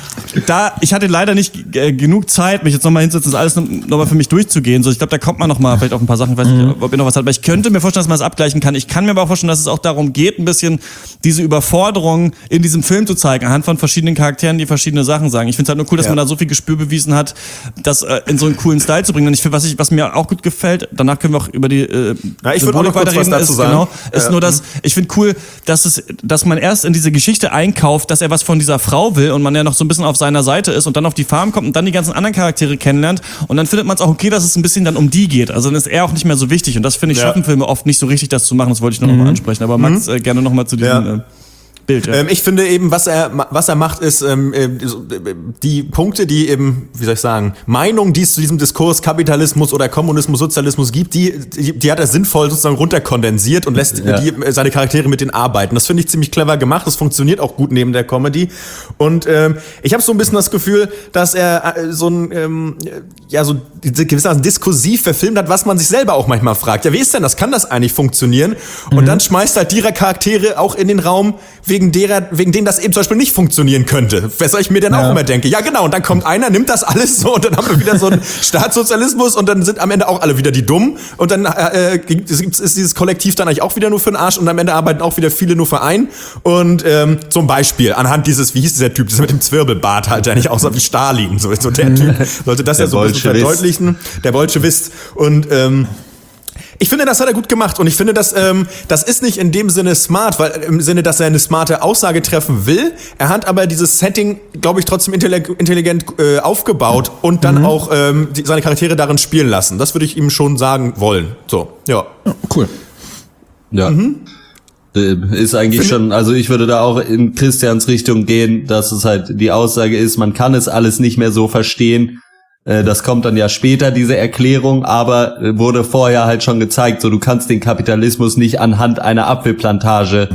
da, ich hatte leider nicht äh, genug Zeit, mich jetzt nochmal hinzusetzen, das alles nochmal für mich durchzugehen. So, ich glaube, da kommt man nochmal vielleicht auf ein paar Sachen, ich weiß nicht, ob ihr noch was habt, aber ich könnte mir vorstellen, dass man das abgleichen kann. Ich kann mir aber auch vorstellen, dass es auch darum geht, ein bisschen diese Überforderung in diesem Film zu zeigen, anhand von verschiedenen Charakteren, die verschiedene Sachen sagen. Ich finde es halt nur cool, dass ja. man da so viel Gespür bewiesen hat, das äh, in so einen coolen Style zu bringen. Und ich finde, was, ich, was mir auch gut gefällt, danach können wir auch über die äh, ja, ich würde auch noch kurz was dazu ist, sagen. Genau, ist ja. nur, dass ich finde cool, dass es, dass man erst in diese Geschichte einkauft, dass er was von dieser Frau will und man ja noch so ein bisschen auf seiner Seite ist und dann auf die Farm kommt und dann die ganzen anderen Charaktere kennenlernt und dann findet man es auch okay, dass es ein bisschen dann um die geht. Also dann ist er auch nicht mehr so wichtig und das finde ich, ja. schaffen Filme oft nicht so richtig, das zu machen. Das wollte ich nur mhm. noch mal ansprechen. Aber Max, mhm. äh, gerne noch mal zu diesem ja. äh, Bild. Ja. Ähm, ich finde eben, was er was er macht, ist ähm, die Punkte, die eben, wie soll ich sagen, Meinungen, die es zu diesem Diskurs Kapitalismus oder Kommunismus, Sozialismus gibt, die die, die hat er sinnvoll sozusagen runterkondensiert und lässt ja. die, seine Charaktere mit denen arbeiten. Das finde ich ziemlich clever gemacht. Das funktioniert auch gut neben der Comedy. Und ähm, ich habe so ein bisschen das Gefühl, dass er äh, so ein ähm, ja so gewissermaßen diskursiv verfilmt hat, was man sich selber auch manchmal fragt. Ja, wie ist denn das? Kann das eigentlich funktionieren? Und mhm. dann schmeißt halt die Charaktere auch in den Raum, wen wegen derer, wegen denen das eben zum Beispiel nicht funktionieren könnte. Weshalb ich mir dann Ja. auch immer denke, ja genau, und dann kommt einer, nimmt das alles so und dann haben wir wieder so einen Staatssozialismus und dann sind am Ende auch alle wieder die Dummen und dann äh, gibt, ist dieses Kollektiv dann eigentlich auch wieder nur für den Arsch und am Ende arbeiten auch wieder viele nur für einen. Und ähm, zum Beispiel anhand dieses, wie hieß dieser Typ, dieser mit dem Zwirbelbart halt, der nicht aussah wie Stalin, so, so der Typ, sollte das Der ja so ein bisschen Bolschewist. verdeutlichen, der Bolschewist. Und ähm, ich finde, das hat er gut gemacht und ich finde, dass ähm, das ist nicht in dem Sinne smart, weil im Sinne, dass er eine smarte Aussage treffen will. Er hat aber dieses Setting, glaube ich, trotzdem intellig- intelligent äh, aufgebaut und dann auch ähm, die, seine Charaktere darin spielen lassen. Das würde ich ihm schon sagen wollen. So, ja. Cool. Ja. Äh, Ist eigentlich schon, also ich würde da auch in Christians Richtung gehen, dass es halt die Aussage ist, man kann es alles nicht mehr so verstehen. Äh, Das kommt dann ja später, diese Erklärung, aber äh, wurde vorher halt schon gezeigt, so du kannst den Kapitalismus nicht anhand einer Apfelplantage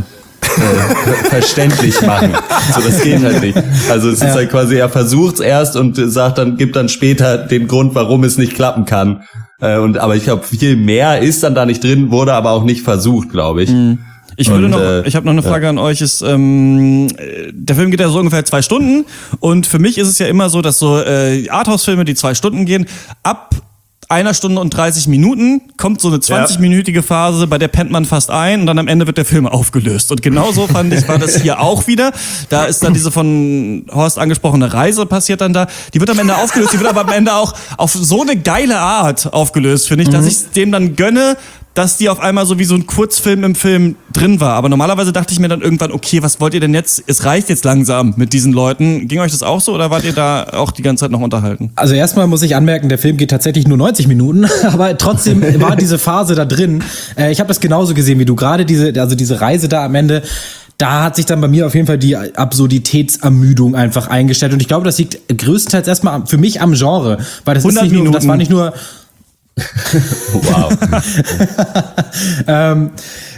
äh, verständlich machen. So, das geht halt nicht. Also es ist halt quasi, er versucht's erst und sagt dann, gibt dann später den Grund, warum es nicht klappen kann. Äh, Und aber ich glaube, viel mehr ist dann da nicht drin, wurde aber auch nicht versucht, glaube ich. Ich würde Und, noch, äh, ich habe noch eine Frage an euch. Ist, ähm, der Film geht ja so ungefähr zwei Stunden und für mich ist es ja immer so, dass so äh, Arthouse-Filme, die zwei Stunden gehen, ab einer Stunde und dreißig Minuten kommt so eine zwanzig-minütige Phase, bei der pennt man fast ein und dann am Ende wird der Film aufgelöst. Und genauso fand ich, war das hier auch wieder. Da ist dann diese von Horst angesprochene Reise passiert dann da. Die wird am Ende aufgelöst, die wird aber am Ende auch auf so eine geile Art aufgelöst, finde ich, dass ich dem dann gönne, dass die auf einmal so wie so ein Kurzfilm im Film drin war. Aber normalerweise dachte ich mir dann irgendwann, okay, was wollt ihr denn jetzt? Es reicht jetzt langsam mit diesen Leuten. Ging euch das auch so oder wart ihr da auch die ganze Zeit noch unterhalten? Also erstmal muss ich anmerken, der Film geht tatsächlich nur neunzig Minuten, aber trotzdem war diese Phase da drin. Äh, ich habe das genauso gesehen wie du. Gerade diese, also diese Reise da am Ende, da hat sich dann bei mir auf jeden Fall die Absurditätsermüdung einfach eingestellt. Und ich glaube, das liegt größtenteils erstmal am- für mich am Genre. Weil das ist hundert nicht nur, das Minuten. war nicht nur, Wow. ähm,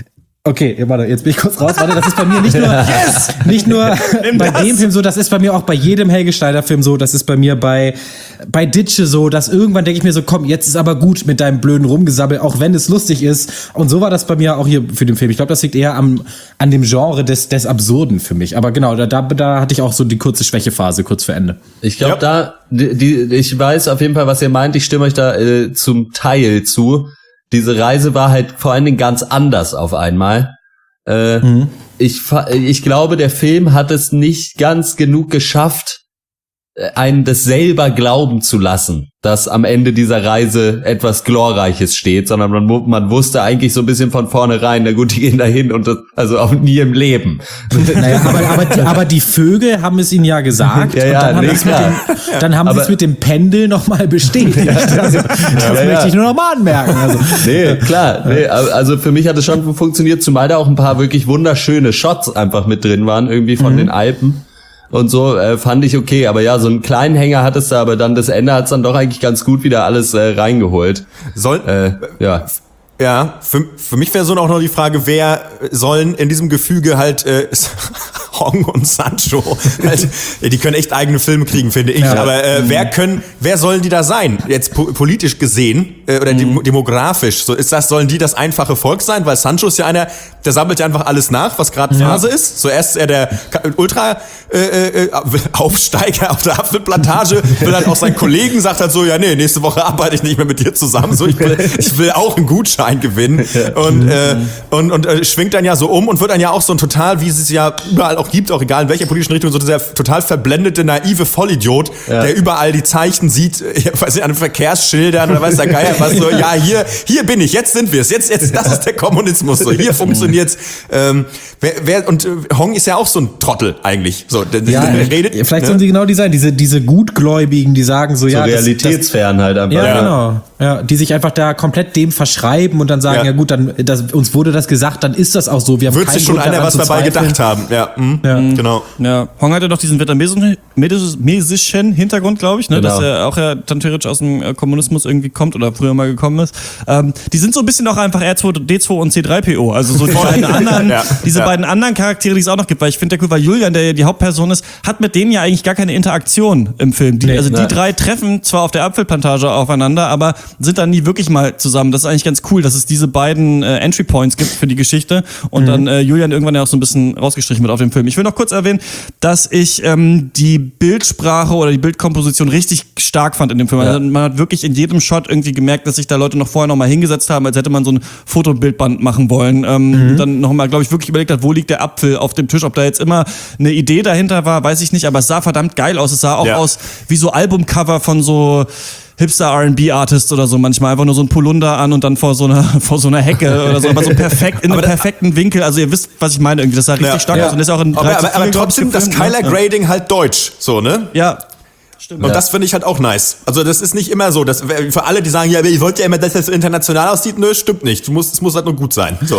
okay, warte, jetzt bin ich kurz raus. Warte, das ist bei mir nicht nur, yes! nicht nur bei das. dem Film so, das ist bei mir auch bei jedem Helge Schneider Film so, das ist bei mir bei, bei Ditsche so, dass irgendwann denke ich mir so, komm, jetzt ist aber gut mit deinem blöden Rumgesabbel, auch wenn es lustig ist. Und so war das bei mir auch hier für den Film. Ich glaube, das liegt eher am, an dem Genre des, des Absurden für mich. Aber genau, da, da, da hatte ich auch so die kurze Schwächephase kurz vor Ende. Ich glaube, Ja. da, die, die, ich weiß auf jeden Fall, was ihr meint. Ich stimme euch da äh, zum Teil zu. Diese Reise war halt vor allen Dingen ganz anders auf einmal. Äh, ich, fa- ich glaube, der Film hat es nicht ganz genug geschafft, äh, einen das selber glauben zu lassen, dass am Ende dieser Reise etwas Glorreiches steht, sondern man, wu- man wusste eigentlich so ein bisschen von vornherein, na gut, die gehen dahin und das, also auch nie im Leben. Naja, aber, aber, die, aber die Vögel haben es ihnen ja gesagt. Ja, ja, und dann haben nee, sie es mit klar. dem, dann haben sie Aber- es mit dem Pendel nochmal bestätigt. Also, das ja. möchte ich nur nochmal anmerken. Also, Nee, klar. Nee, also für mich hat es schon funktioniert, zumal da auch ein paar wirklich wunderschöne Shots einfach mit drin waren, irgendwie von den Alpen. Und so äh, fand ich okay, aber ja, so einen kleinen Hänger hat es da, aber dann das Ende hat es dann doch eigentlich ganz gut wieder alles äh, reingeholt. Soll, Äh, ja. Ja, für, für mich wäre so auch noch die Frage, wer sollen in diesem Gefüge halt äh, Hong und Sancho, halt, die können echt eigene Filme kriegen, finde ich. Ja. Aber äh, wer können, wer sollen die da sein? Jetzt po politisch gesehen äh, oder dem, demografisch, so ist das, sollen die das einfache Volk sein? Weil Sancho ist ja einer, der sammelt ja einfach alles nach, was gerade Phase ist. So erst ist er der Ultra äh, äh, Aufsteiger auf der Apfelplantage, will halt auch seinen Kollegen, sagt halt so, ja nee, nächste Woche arbeite ich nicht mehr mit dir zusammen. So, ich will, ich will auch einen Gutschein gewinnen und, äh, und, und äh, schwingt dann ja so um und wird dann ja auch so ein total, wie es es ja überall auch gibt, auch egal in welcher politischen Richtung, so dieser total verblendete, naive Vollidiot, Ja. der der überall die Zeichen sieht, ich weiß nicht, an Verkehrsschildern oder weiß der Geier was, so, ja, hier, hier bin ich, jetzt sind wir es, jetzt, jetzt, das ist der Kommunismus, so, hier funktioniert's. Ähm, wer, wer, und äh, Hong ist ja auch so ein Trottel eigentlich, so, der, ja, der redet. vielleicht ne? sollen sie genau die sein, diese, diese Gutgläubigen, die sagen so, So ja, das, das, realitätsfern halt einfach. ja, genau. Ja, die sich einfach da komplett dem verschreiben und dann sagen, ja, Ja. gut, dann das, uns wurde das gesagt, dann ist das auch so. Wir haben Wird keinen sich schon Grund einer daran was zu dabei zweifeln. gedacht haben, ja, hm, Ja. genau. Ja, Hong hatte doch diesen vietnamesischen Hintergrund, glaube ich, ne? Genau. Dass er auch ja dann theoretisch aus dem äh, Kommunismus irgendwie kommt oder früher mal gekommen ist. Ähm, die sind so ein bisschen auch einfach R zwei D zwei und C drei P O, also so die beiden anderen, Ja, diese ja. beiden anderen Charaktere, die es auch noch gibt, weil ich finde, der cool, weil Julian, der ja die Hauptperson ist, hat mit denen ja eigentlich gar keine Interaktion im Film. Die, Nee, also die ne. drei treffen zwar auf der Apfelplantage aufeinander, aber sind dann nie wirklich mal zusammen. Das ist eigentlich ganz cool, dass es diese beiden äh, Entry Points gibt für die Geschichte und mhm. dann äh, Julian irgendwann ja auch so ein bisschen rausgestrichen wird auf dem Film. Ich will noch kurz erwähnen, dass ich ähm, die Bildsprache oder die Bildkomposition richtig stark fand in dem Film. Ja. Also man hat wirklich in jedem Shot irgendwie gemerkt, dass sich da Leute noch vorher noch mal hingesetzt haben, als hätte man so ein Fotobildband machen wollen. Ähm, mhm. Dann noch mal, glaube ich, wirklich überlegt hat, wo liegt der Apfel auf dem Tisch. Ob da jetzt immer eine Idee dahinter war, weiß ich nicht, aber es sah verdammt geil aus. Es sah auch ja. aus wie so Albumcover von so Hipster R and B-Artists oder so manchmal. Einfach nur so ein Polunder an und dann vor so einer, vor so einer Hecke oder so. Aber so perfekt, in einem perfekten Winkel. Also ihr wisst, was ich meine irgendwie. Das sah richtig ja. stark ja. aus. Und das ist auch in aber, aber, aber trotzdem das Color Grading ja. halt deutsch. So, ne? Ja. Stimmt. Und ja. das finde ich halt auch nice. Also das ist nicht immer so, dass für alle, die sagen, ja, ich wollte ja immer, dass das so international aussieht, nö, stimmt nicht. Du musst, es muss halt nur gut sein. So.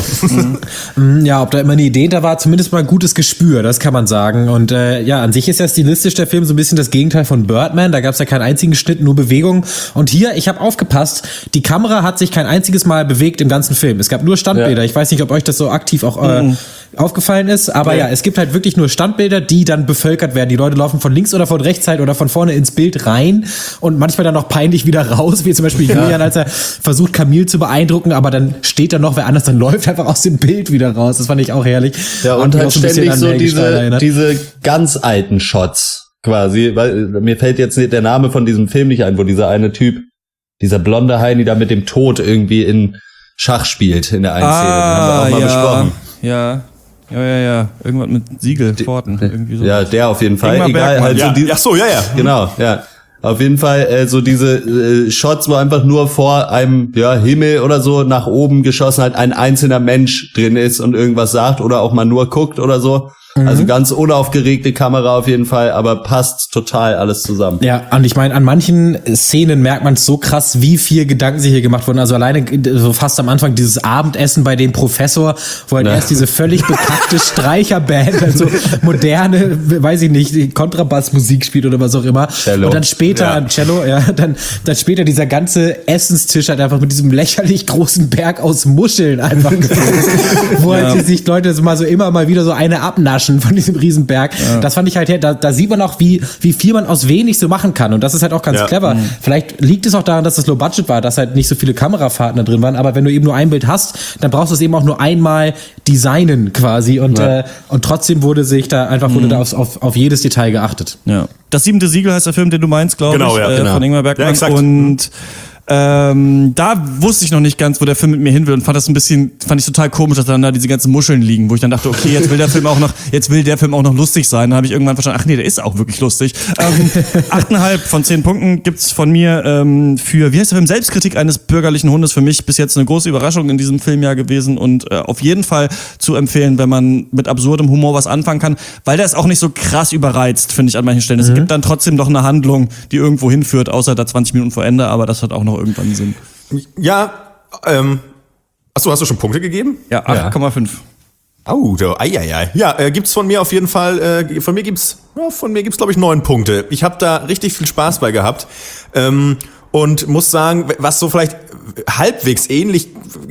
Mhm. Ja, ob da immer eine Idee da war, zumindest mal ein gutes Gespür, das kann man sagen. Und äh, ja, an sich ist ja stilistisch der Film so ein bisschen das Gegenteil von Birdman. Da gab es ja keinen einzigen Schnitt, nur Bewegungen. Und hier, ich habe aufgepasst, die Kamera hat sich kein einziges Mal bewegt im ganzen Film. Es gab nur Standbilder. Ja. Ich weiß nicht, ob euch das so aktiv auch äh, mhm. aufgefallen ist, aber ja. ja, es gibt halt wirklich nur Standbilder, die dann bevölkert werden. Die Leute laufen von links oder von rechts halt oder von vorne ins Bild rein und manchmal dann noch peinlich wieder raus, wie zum Beispiel ja. Julian, als er versucht, Camille zu beeindrucken, aber dann steht da noch wer anders, dann läuft einfach aus dem Bild wieder raus. Das fand ich auch herrlich. Ja, und halt ständig so diese, diese ganz alten Shots quasi, weil mir fällt jetzt der Name von diesem Film nicht ein, wo dieser eine Typ, dieser blonde Heini da mit dem Tod irgendwie in Schach spielt in der einen ah, Szene. Den haben wir auch mal ja, besprochen. Ja. Ja, ja, ja. Irgendwas mit Siegel, Pforten, irgendwie so. Ja, der auf jeden Fall. Ingmar Egal, Bergmann. halt ja. so die, Ach so, ja, ja. Genau, ja. Auf jeden Fall äh, so diese äh, Shots, wo einfach nur vor einem ja, Himmel oder so nach oben geschossen halt ein einzelner Mensch drin ist und irgendwas sagt oder auch mal nur guckt oder so. Mhm. Also ganz unaufgeregte Kamera auf jeden Fall, aber passt total alles zusammen. Ja, und ich meine, an manchen Szenen merkt man so krass, wie viel Gedanken sich hier gemacht wurden. Also alleine so fast am Anfang dieses Abendessen bei dem Professor, wo halt ja. erst diese völlig bekackte Streicherband, also moderne, weiß ich nicht, Kontrabassmusik spielt oder was auch immer. Cello. Und dann später, ja. Cello, ja, dann, dann später dieser ganze Essenstisch halt einfach mit diesem lächerlich großen Berg aus Muscheln einfach gefüllt ist, wo ja. halt sich Leute so mal so immer mal wieder so eine abnaschen von diesem Riesenberg. Ja. Das fand ich halt, da, da sieht man auch, wie, wie viel man aus wenig so machen kann. Und das ist halt auch ganz ja. clever. Mhm. Vielleicht liegt es auch daran, dass es Low Budget war, dass halt nicht so viele Kamerafahrten da drin waren. Aber wenn du eben nur ein Bild hast, dann brauchst du es eben auch nur einmal designen quasi. Und, ja. äh, und trotzdem wurde sich da einfach, wurde mhm. da auf, auf, auf jedes Detail geachtet. Ja. Das siebente Siegel heißt der Film, den du meinst, glaube genau, ich, ja, äh, genau. von Ingmar Bergmann. Ja, exakt. Und Ähm, da wusste ich noch nicht ganz, wo der Film mit mir hin will und fand das ein bisschen, fand ich total komisch, dass dann da diese ganzen Muscheln liegen, wo ich dann dachte, okay, jetzt will der Film auch noch, jetzt will der Film auch noch lustig sein. Dann habe ich irgendwann verstanden, ach nee, der ist auch wirklich lustig. Ähm, achteinhalb von zehn Punkten gibt's von mir ähm, für, wie heißt der Film, Selbstkritik eines bürgerlichen Hundes, für mich bis jetzt eine große Überraschung in diesem Filmjahr gewesen und äh, auf jeden Fall zu empfehlen, wenn man mit absurdem Humor was anfangen kann, weil der ist auch nicht so krass überreizt, finde ich an manchen Stellen. Es mhm. gibt dann trotzdem noch eine Handlung, die irgendwo hinführt, außer da zwanzig Minuten vor Ende, aber das hat auch noch irgendwann Sinn. Ja, ähm, achso, hast du schon Punkte gegeben? Ja, acht Komma fünf. Oh, so, ei, ei, ei. Ja, äh, gibt's von mir auf jeden Fall, äh, von mir gibt's, ja, von mir gibt's glaube ich neun Punkte. Ich habe da richtig viel Spaß bei gehabt. Ähm, und muss sagen, was so vielleicht halbwegs ähnlich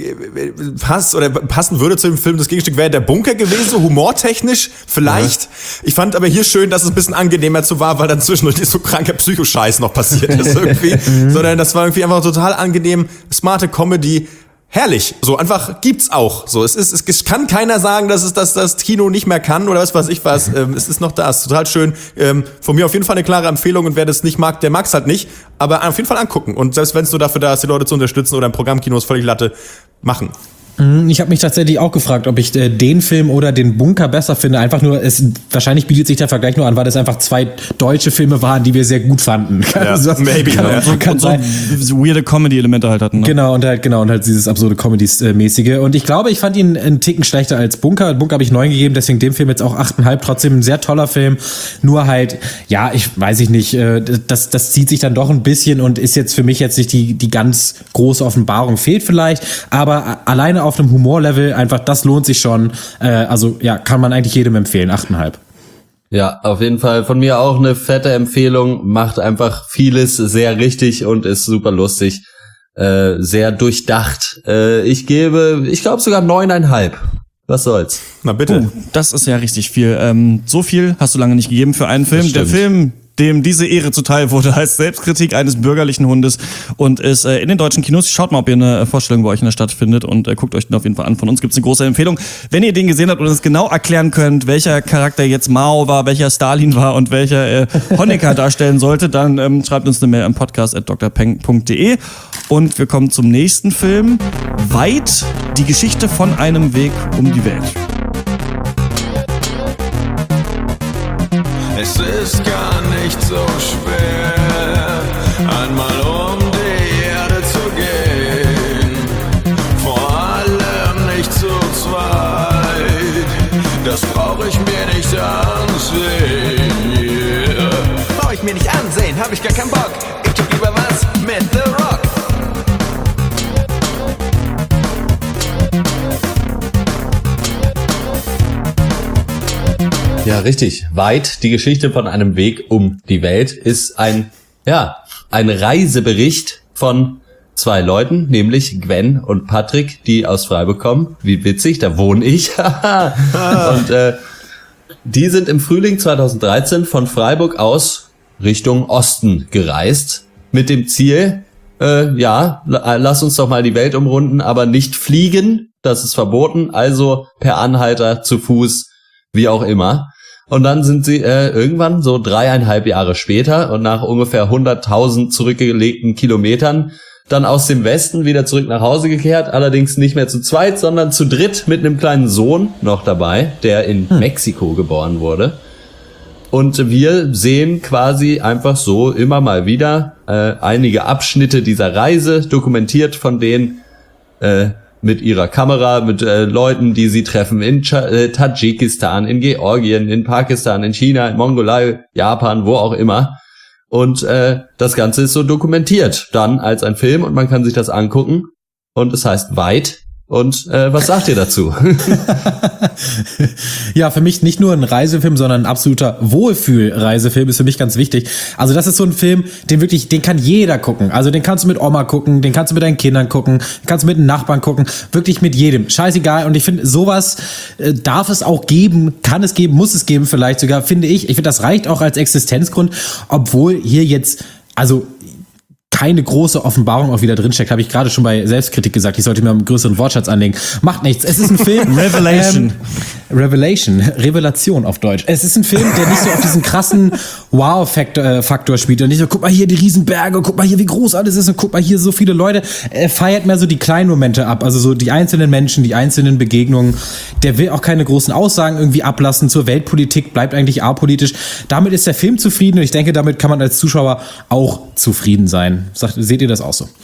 passt oder passen würde zu dem Film, das Gegenstück wäre der Bunker gewesen, so humortechnisch vielleicht. Ja. Ich fand aber hier schön, dass es ein bisschen angenehmer zu war, weil dann zwischendurch nicht so kranker Psychoscheiß noch passiert ist irgendwie, sondern das war irgendwie einfach total angenehm, smarte Comedy. Herrlich, so einfach gibt's auch. So, es ist, es kann keiner sagen, dass es das, das Kino nicht mehr kann oder was weiß ich was. Ähm, es ist noch da, es ist total schön. Ähm, von mir auf jeden Fall eine klare Empfehlung und wer das nicht mag, der mag's halt nicht. Aber auf jeden Fall angucken und selbst wenn es nur dafür da ist, die Leute zu unterstützen oder im Programmkino ist völlig Latte, machen. Ich habe mich tatsächlich auch gefragt, ob ich äh, den Film oder den Bunker besser finde. Einfach nur, es wahrscheinlich bietet sich der Vergleich nur an, weil das einfach zwei deutsche Filme waren, die wir sehr gut fanden. Ja, also, maybe. Kann, ja. so, kann so weirde Comedy-Elemente halt hatten. Ne? Genau, und halt genau und halt dieses absurde Comedy-mäßige. Und ich glaube, ich fand ihn einen Ticken schlechter als Bunker. Bunker habe ich neun gegeben, deswegen dem Film jetzt auch acht Komma fünf. Trotzdem ein sehr toller Film. Nur halt, ja, ich weiß ich nicht, das, das zieht sich dann doch ein bisschen und ist jetzt für mich jetzt nicht die, die ganz große Offenbarung. Fehlt vielleicht, aber alleine auf einem Humorlevel, einfach das lohnt sich schon. Äh, also ja, kann man eigentlich jedem empfehlen, acht Komma fünf. Ja, auf jeden Fall von mir auch eine fette Empfehlung, macht einfach vieles sehr richtig und ist super lustig, äh, sehr durchdacht. Äh, ich gebe, ich glaube sogar neuneinhalb. Was soll's? Na bitte. Uh, das ist ja richtig viel. Ähm, so viel hast du lange nicht gegeben für einen Film. Der Film dem diese Ehre zuteil wurde, heißt Selbstkritik eines bürgerlichen Hundes und ist äh, in den deutschen Kinos. Schaut mal, ob ihr eine Vorstellung bei euch in der Stadt findet und äh, guckt euch den auf jeden Fall an. Von uns gibt's eine große Empfehlung. Wenn ihr den gesehen habt und uns genau erklären könnt, welcher Charakter jetzt Mao war, welcher Stalin war und welcher äh, Honecker darstellen sollte, dann ähm, schreibt uns eine Mail am podcast at d r peng punkt d e. Und wir kommen zum nächsten Film. Weit, die Geschichte von einem Weg um die Welt. Es ist gar nicht so schwer, einmal um die Erde zu gehen. Vor allem nicht zu zweit, das brauch ich mir nicht ansehen. Brauch ich mir nicht ansehen, hab ich gar keinen Bock. Ich tu lieber was mit The Rock. Ja, richtig. Weit, die Geschichte von einem Weg um die Welt ist ein, ja, ein Reisebericht von zwei Leuten, nämlich Gwen und Patrick, die aus Freiburg kommen. Wie witzig, da wohne ich. Und äh, die sind im Frühling zweitausenddreizehn von Freiburg aus Richtung Osten gereist. Mit dem Ziel, äh, ja, lass uns doch mal die Welt umrunden, aber nicht fliegen, das ist verboten. Also per Anhalter, zu Fuß, wie auch immer. Und dann sind sie äh, irgendwann so dreieinhalb Jahre später und nach ungefähr hunderttausend zurückgelegten Kilometern dann aus dem Westen wieder zurück nach Hause gekehrt, allerdings nicht mehr zu zweit, sondern zu dritt mit einem kleinen Sohn noch dabei, der in hm. Mexiko geboren wurde. Und wir sehen quasi einfach so immer mal wieder äh, einige Abschnitte dieser Reise, dokumentiert von denen äh, mit ihrer Kamera, mit äh, Leuten, die sie treffen in Ch- äh, Tadschikistan, in Georgien, in Pakistan, in China, in Mongolei, Japan, wo auch immer. Und äh, das Ganze ist so dokumentiert dann als ein Film und man kann sich das angucken. Und es heißt Weit. Und äh, was sagt ihr dazu? Ja, für mich nicht nur ein Reisefilm, sondern ein absoluter Wohlfühl-Reisefilm ist für mich ganz wichtig. Also das ist so ein Film, den wirklich, den kann jeder gucken. Also den kannst du mit Oma gucken, den kannst du mit deinen Kindern gucken, den kannst du mit den Nachbarn gucken, wirklich mit jedem. Scheißegal. Und ich finde, sowas äh, darf es auch geben, kann es geben, muss es geben vielleicht sogar, finde ich. Ich finde, das reicht auch als Existenzgrund, obwohl hier jetzt, also keine große Offenbarung auch wieder drinsteckt, habe ich gerade schon bei Selbstkritik gesagt. Ich sollte mir einen größeren Wortschatz anlegen. Macht nichts. Es ist ein Film. Revelation. Ähm, Revelation. Revelation auf Deutsch. Es ist ein Film, der nicht so auf diesen krassen Wow-Faktor äh, Faktor spielt und nicht so, guck mal hier die Riesenberge, guck mal hier, wie groß alles ist und guck mal hier so viele Leute. Er feiert mehr so die kleinen Momente ab, also so die einzelnen Menschen, die einzelnen Begegnungen. Der will auch keine großen Aussagen irgendwie ablassen zur Weltpolitik, bleibt eigentlich apolitisch. Damit ist der Film zufrieden und ich denke, damit kann man als Zuschauer auch zufrieden sein. Sagt, seht ihr das auch so?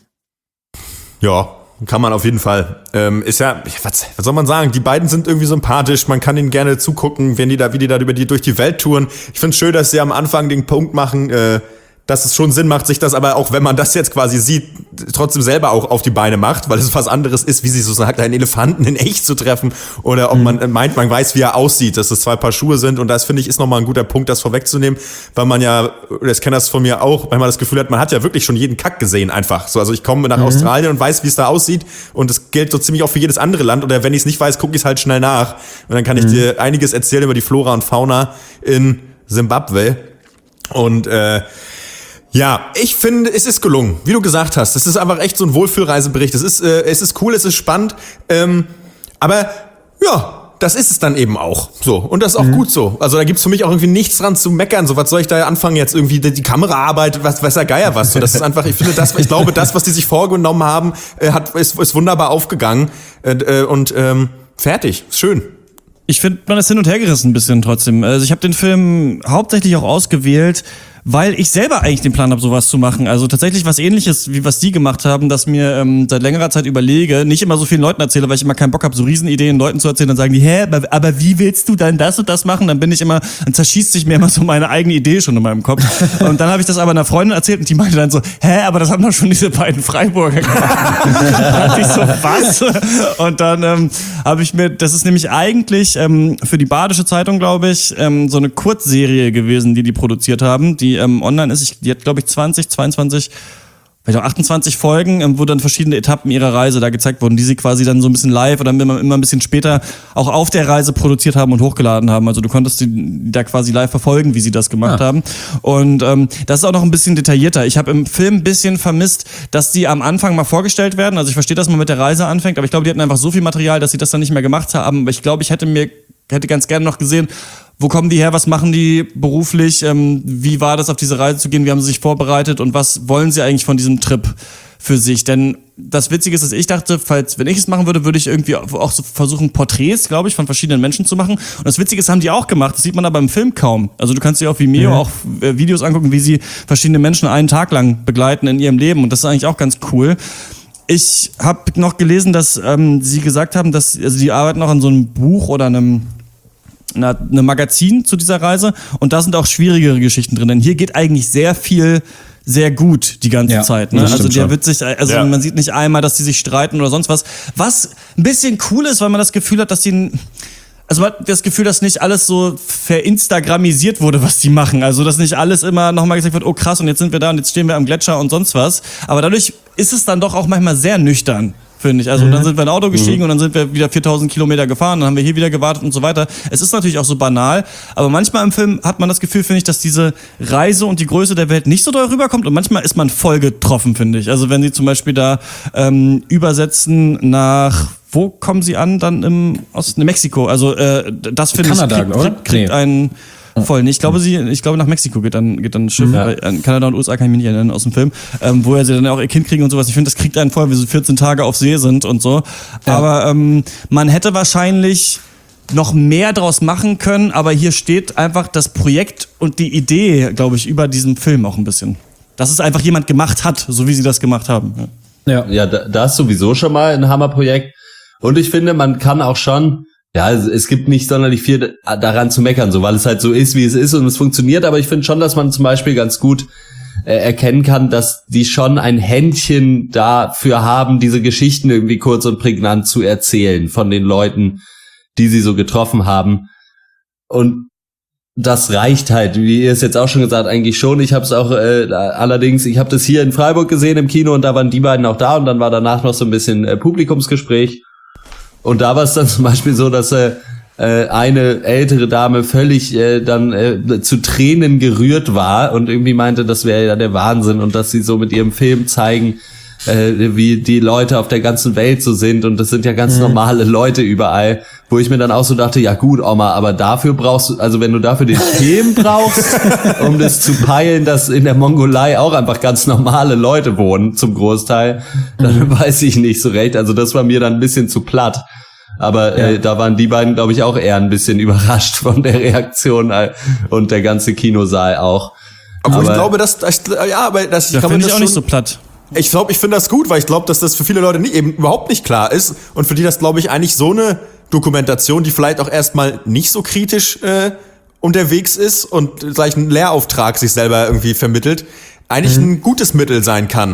Ja, kann man auf jeden Fall. Ähm, ist ja, was, was soll man sagen? Die beiden sind irgendwie sympathisch. Man kann ihnen gerne zugucken, wenn die da, wie die da über die, durch die Welt touren. Ich finde es schön, dass sie am Anfang den Punkt machen, äh, dass es schon Sinn macht, sich das aber auch, wenn man das jetzt quasi sieht, trotzdem selber auch auf die Beine macht, weil es was anderes ist, wie sie so sagt, einen Elefanten in echt zu treffen oder ob mhm. man meint, man weiß, wie er aussieht, dass es zwei Paar Schuhe sind und das finde ich ist nochmal ein guter Punkt, das vorwegzunehmen, weil man ja, das kennt das von mir auch, weil man das Gefühl hat, man hat ja wirklich schon jeden Kack gesehen einfach. So, also ich komme nach mhm. Australien und weiß, wie es da aussieht und das gilt so ziemlich auch für jedes andere Land oder wenn ich es nicht weiß, gucke ich es halt schnell nach und dann kann ich mhm. dir einiges erzählen über die Flora und Fauna in Simbabwe und äh, ja, ich finde, es ist gelungen, wie du gesagt hast. Es ist einfach echt so ein Wohlfühlreisebericht. Es ist, äh, es ist cool, es ist spannend, ähm, aber ja, das ist es dann eben auch. So und das ist auch mhm. gut so. Also da gibt's für mich auch irgendwie nichts dran zu meckern. So was soll ich da anfangen jetzt irgendwie die, die Kameraarbeit, was weiß der Geier was. So das ist einfach. Ich finde das, ich glaube, das, was die sich vorgenommen haben, äh, hat ist, ist wunderbar aufgegangen äh, und ähm, fertig, schön. Ich finde, man ist hin und her gerissen ein bisschen trotzdem. Also ich habe den Film hauptsächlich auch ausgewählt, weil ich selber eigentlich den Plan habe, sowas zu machen. Also tatsächlich was Ähnliches, wie was die gemacht haben, dass mir ähm, seit längerer Zeit überlege, nicht immer so vielen Leuten erzähle, weil ich immer keinen Bock habe, so Riesenideen Leuten zu erzählen. Dann sagen die, hä, aber, aber wie willst du dann das und das machen? Dann bin ich immer, dann zerschießt sich mir immer so meine eigene Idee schon in meinem Kopf. Und dann habe ich das aber einer Freundin erzählt und die meinte dann so, hä, aber das haben doch schon diese beiden Freiburger gemacht. Da dachte ich so, was? Und dann ähm, habe ich mir, das ist nämlich eigentlich ähm, für die Badische Zeitung, glaube ich, ähm, so eine Kurzserie gewesen, die die produziert haben, die ähm, online ist. Ich, die hat, glaube ich, zwanzig, zweiundzwanzig vielleicht auch achtundzwanzig Folgen, wo dann verschiedene Etappen ihrer Reise da gezeigt wurden, die sie quasi dann so ein bisschen live oder immer, immer ein bisschen später auch auf der Reise produziert haben und hochgeladen haben. Also du konntest die da quasi live verfolgen, wie sie das gemacht ah. haben. Und ähm, das ist auch noch ein bisschen detaillierter. Ich habe im Film ein bisschen vermisst, dass die am Anfang mal vorgestellt werden. Also ich verstehe, dass man mit der Reise anfängt, aber ich glaube, die hatten einfach so viel Material, dass sie das dann nicht mehr gemacht haben. Aber ich glaube, ich hätte mir hätte ganz gerne noch gesehen, wo kommen die her, was machen die beruflich, ähm, wie war das, auf diese Reise zu gehen, wie haben sie sich vorbereitet und was wollen sie eigentlich von diesem Trip für sich? Denn das Witzige ist, dass ich dachte, falls, wenn ich es machen würde, würde ich irgendwie auch so versuchen, Porträts, glaube ich, von verschiedenen Menschen zu machen. Und das Witzige ist, haben die auch gemacht, das sieht man aber im Film kaum. Also du kannst dir auf Vimeo mhm. auch äh, Videos angucken, wie sie verschiedene Menschen einen Tag lang begleiten in ihrem Leben und das ist eigentlich auch ganz cool. Ich habe noch gelesen, dass ähm, sie gesagt haben, dass also die arbeiten noch an so einem Buch oder einem eine, eine Magazin zu dieser Reise und da sind auch schwierigere Geschichten drin, denn hier geht eigentlich sehr viel sehr gut die ganze ja, Zeit. Ne? Also der wird sich, also ja. man sieht nicht einmal, dass die sich streiten oder sonst was. Was ein bisschen cool ist, weil man das Gefühl hat, dass die also man hat das Gefühl, dass nicht alles so verinstagrammisiert wurde, was die machen. Also dass nicht alles immer nochmal gesagt wird, oh krass, und jetzt sind wir da und jetzt stehen wir am Gletscher und sonst was. Aber dadurch ist es dann doch auch manchmal sehr nüchtern, finde ich. Also mhm. dann sind wir in ein Auto gestiegen mhm. und dann sind wir wieder viertausend Kilometer gefahren, dann haben wir hier wieder gewartet und so weiter. Es ist natürlich auch so banal, aber manchmal im Film hat man das Gefühl, finde ich, dass diese Reise und die Größe der Welt nicht so doll rüberkommt und manchmal ist man voll getroffen, finde ich. Also wenn sie zum Beispiel da ähm, übersetzen nach... Wo kommen sie an? Dann im Osten, Mexiko. Also äh, das finde ich kriegt, kriegt, kriegt nee. einen voll. Nee, ich glaube, sie, ich glaube nach Mexiko geht dann geht dann ein Schiff. Ja. An Kanada und U S A kann ich mich nicht erinnern aus dem Film, ähm, wo sie dann auch ihr Kind kriegen und sowas. Ich finde, das kriegt einen voll, wie so vierzehn Tage auf See sind und so. Ja. Aber ähm, man hätte wahrscheinlich noch mehr draus machen können. Aber hier steht einfach das Projekt und die Idee, glaube ich, über diesem Film auch ein bisschen. Dass es einfach jemand gemacht hat, so wie sie das gemacht haben. Ja, ja, da, da ist sowieso schon mal ein Hammerprojekt. Und ich finde, man kann auch schon, ja, es gibt nicht sonderlich viel daran zu meckern, so, weil es halt so ist, wie es ist und es funktioniert. Aber ich finde schon, dass man zum Beispiel ganz gut äh, erkennen kann, dass die schon ein Händchen dafür haben, diese Geschichten irgendwie kurz und prägnant zu erzählen von den Leuten, die sie so getroffen haben. Und das reicht halt, wie ihr es jetzt auch schon gesagt, eigentlich schon. Ich habe es auch äh, allerdings, ich habe das hier in Freiburg gesehen im Kino und da waren die beiden auch da und dann war danach noch so ein bisschen äh, Publikumsgespräch. Und da war es dann zum Beispiel so, dass äh, eine ältere Dame völlig äh, dann äh, zu Tränen gerührt war und irgendwie meinte, das wäre ja der Wahnsinn und dass sie so mit ihrem Film zeigen, äh, wie die Leute auf der ganzen Welt so sind und das sind ja ganz mhm. normale Leute überall, wo ich mir dann auch so dachte, ja gut, Oma, aber dafür brauchst du, also wenn du dafür den Film brauchst, um das zu peilen, dass in der Mongolei auch einfach ganz normale Leute wohnen, zum Großteil, dann mhm. weiß ich nicht so recht, also das war mir dann ein bisschen zu platt. Aber ja. äh, da waren die beiden, glaube ich, auch eher ein bisschen überrascht von der Reaktion äh, und der ganze Kinosaal auch. Aber, aber ich glaube, dass, dass ja, aber das, ich da glaube, finde ich das auch schon, nicht so platt. Ich glaube, ich finde das gut, weil ich glaube, dass das für viele Leute nicht, eben überhaupt nicht klar ist und für die das, glaube ich, eigentlich so eine Dokumentation, die vielleicht auch erstmal nicht so kritisch äh, unterwegs ist und gleich einen Lehrauftrag sich selber irgendwie vermittelt, eigentlich mhm. ein gutes Mittel sein kann.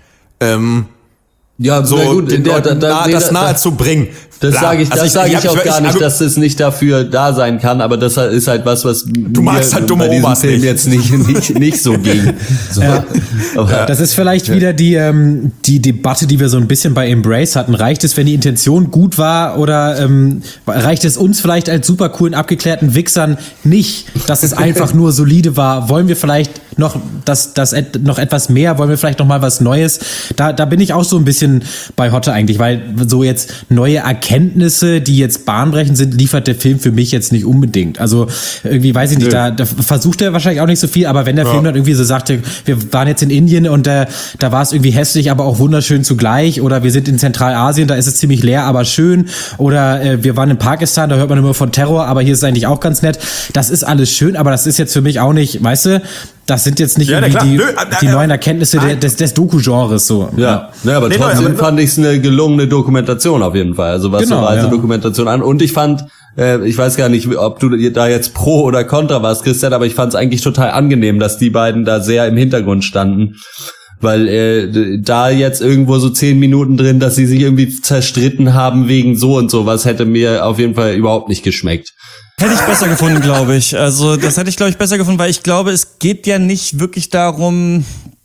Ähm, ja, so gut, den Leuten nah, das nahe zu bringen. Das sage ich, das also sage ich, ich auch ich, gar ich, nicht, dass es nicht dafür da sein kann, aber das ist halt was, was du magst halt dumme bei diesem Omas Film nicht. jetzt nicht, nicht, nicht so ging. So. Ja. Aber, das ist vielleicht ja. wieder die, ähm, die Debatte, die wir so ein bisschen bei Embrace hatten. Reicht es, wenn die Intention gut war oder ähm, reicht es uns vielleicht als super coolen, abgeklärten Wichsern nicht, dass es einfach nur solide war? Wollen wir vielleicht noch das, das et- noch etwas mehr? Wollen wir vielleicht noch mal was Neues? Da, da bin ich auch so ein bisschen bei Hotte eigentlich, weil so jetzt neue Erkenntnisse, die jetzt bahnbrechend sind, liefert der Film für mich jetzt nicht unbedingt. Also irgendwie weiß ich nicht, da, da versucht er wahrscheinlich auch nicht so viel, aber wenn der ja. Film dann irgendwie so sagte, wir waren jetzt in Indien und äh, da war es irgendwie hässlich, aber auch wunderschön zugleich, oder wir sind in Zentralasien, da ist es ziemlich leer, aber schön, oder äh, wir waren in Pakistan, da hört man immer von Terror, aber hier ist es eigentlich auch ganz nett. Das ist alles schön, aber das ist jetzt für mich auch nicht, weißt du, das sind jetzt nicht ja, irgendwie die, Nö, die äh, neuen Erkenntnisse der, des, des Doku-Genres so. Ja, ja aber nee, trotzdem aber, fand ich es eine gelungene Dokumentation auf jeden Fall. Also was genau, so Reisedokumentation ja. an. Und ich fand, äh, ich weiß gar nicht, ob du da jetzt pro oder contra warst, Christian, aber ich fand es eigentlich total angenehm, dass die beiden da sehr im Hintergrund standen. Weil äh, da jetzt irgendwo so zehn Minuten drin, dass sie sich irgendwie zerstritten haben wegen so und so, was hätte mir auf jeden Fall überhaupt nicht geschmeckt. Hätte ich besser gefunden, glaube ich. Also das hätte ich, glaube ich, besser gefunden, weil ich glaube, es geht ja nicht wirklich darum,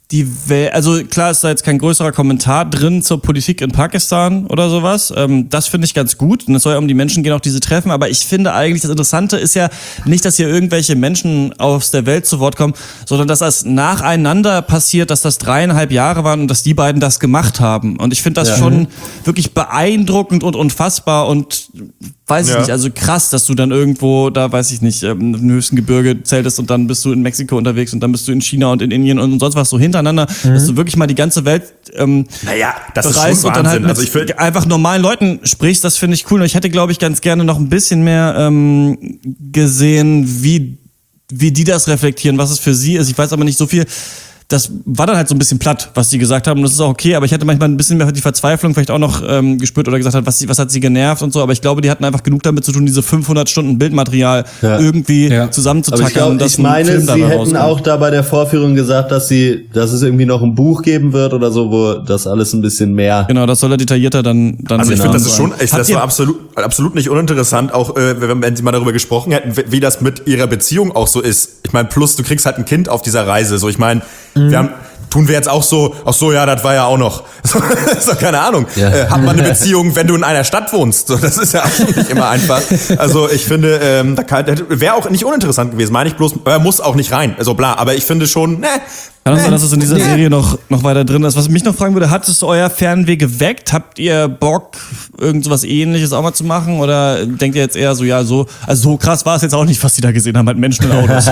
die Welt, also klar ist da jetzt kein größerer Kommentar drin zur Politik in Pakistan oder sowas. Ähm, das finde ich ganz gut. Und es soll ja um die Menschen gehen, auch diese Treffen. Aber ich finde eigentlich, das Interessante ist ja nicht, dass hier irgendwelche Menschen aus der Welt zu Wort kommen, sondern dass das nacheinander passiert, dass das dreieinhalb Jahre waren und dass die beiden das gemacht haben. Und ich finde das ja. schon wirklich beeindruckend und unfassbar und weiß ich ja. nicht, also krass, dass du dann irgendwo, da weiß ich nicht, im höchsten Gebirge zeltest und dann bist du in Mexiko unterwegs und dann bist du in China und in Indien und sonst was so hintereinander, mhm. dass du wirklich mal die ganze Welt ähm, naja, das bereist ist schon und dann halt mit also ich will einfach normalen Leuten sprichst, das finde ich cool. Und ich hätte, glaube ich, ganz gerne noch ein bisschen mehr ähm, gesehen, wie, wie die das reflektieren, was es für sie ist. Ich weiß aber nicht so viel. Das war dann halt so ein bisschen platt, was die gesagt haben. Und das ist auch okay, aber ich hätte manchmal ein bisschen mehr die Verzweiflung vielleicht auch noch ähm, gespürt oder gesagt hat, was, sie, was hat sie genervt und so. Aber ich glaube, die hatten einfach genug damit zu tun, diese fünfhundert Stunden Bildmaterial ja. irgendwie ja. zusammenzutackern. Aber ich, glaub, ich meine, sie hätten rauskommt. auch da bei der Vorführung gesagt, dass sie, dass es irgendwie noch ein Buch geben wird oder so, wo das alles ein bisschen mehr. Genau, das soll er detaillierter dann dann. Also ich finde, das ist schon, ich, das war absolut, absolut nicht uninteressant, auch äh, wenn, wenn sie mal darüber gesprochen hätten, wie das mit ihrer Beziehung auch so ist. Ich meine, plus du kriegst halt ein Kind auf dieser Reise. So, ich meine, mhm. wir haben tun wir jetzt auch so, ach so, ja, das war ja auch noch. So, so keine Ahnung. Ja. Äh, hat man eine Beziehung, wenn du in einer Stadt wohnst? So, das ist ja auch nicht immer einfach. Also ich finde, ähm, da wäre auch nicht uninteressant gewesen, meine ich bloß, er muss auch nicht rein. Also bla, aber ich finde schon, ne. Kann auch sein, dass es in dieser Serie noch, noch weiter drin ist. Was mich noch fragen würde, hat es euer Fernweh geweckt? Habt ihr Bock, irgend sowas Ähnliches auch mal zu machen? Oder denkt ihr jetzt eher so, ja, so, also so krass war es jetzt auch nicht, was die da gesehen haben, halt Menschen in Autos?